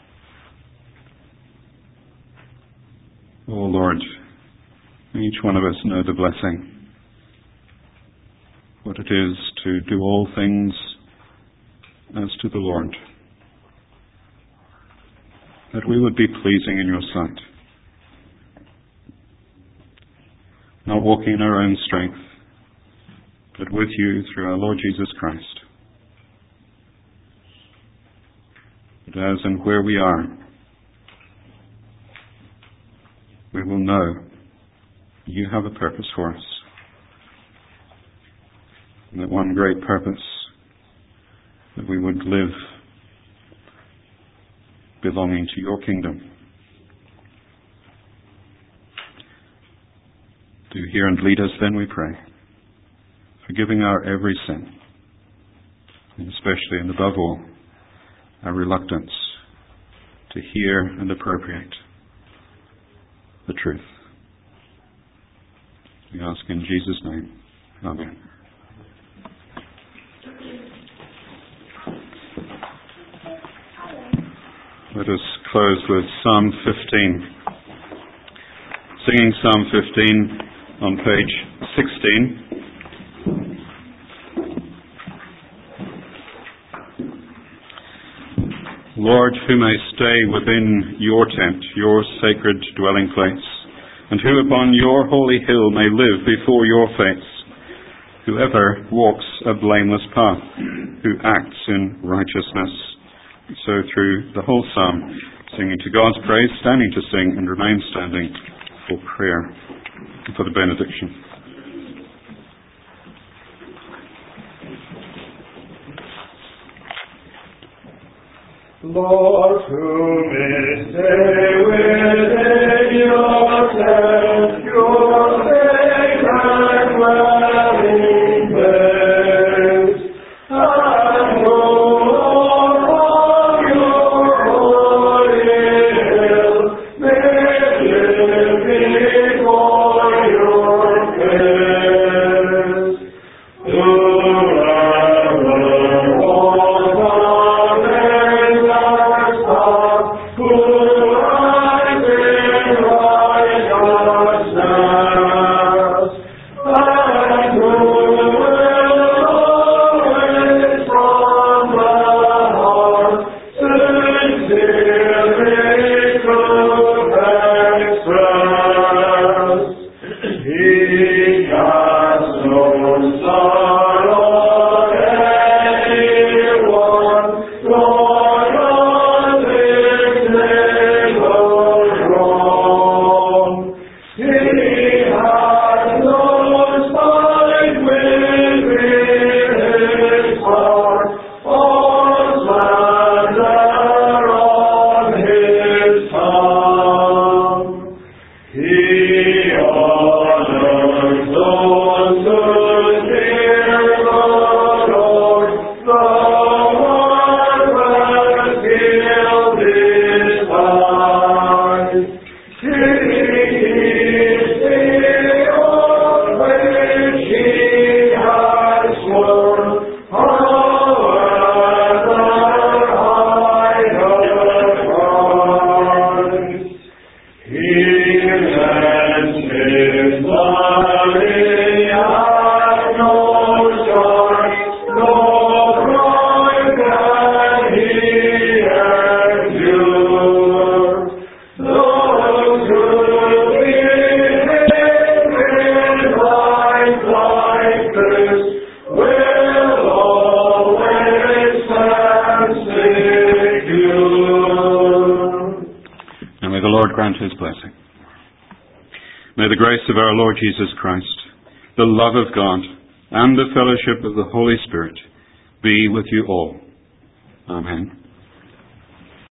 Oh Lord, may each one of us know the blessing, what it is to do all things as to the Lord, that we would be pleasing in Your sight, not walking in our own strength, but with You through our Lord Jesus Christ. But as and where we are, we will know You have a purpose for us. And that one great purpose, that we would live belonging to Your kingdom. Do hear and lead us then, we pray, forgiving our every sin, and especially and above all, our reluctance to hear and appropriate the truth. We ask in Jesus' name. Amen. Let us close with Psalm 15. Singing Psalm 15 on page 16. Lord, who may stay within Your tent, Your sacred dwelling place, and who upon Your holy hill may live before Your face, whoever walks a blameless path, who acts in righteousness. So through the whole psalm, singing to God's praise, standing to sing, and remain standing for prayer and for the benediction. Lord, who may stay within Your tent, Your sacred dwelling place, and who upon Your holy hill may live before Lord grant his blessing. May the grace of our Lord Jesus Christ, the love of God, and the fellowship of the Holy Spirit be with you all. Amen.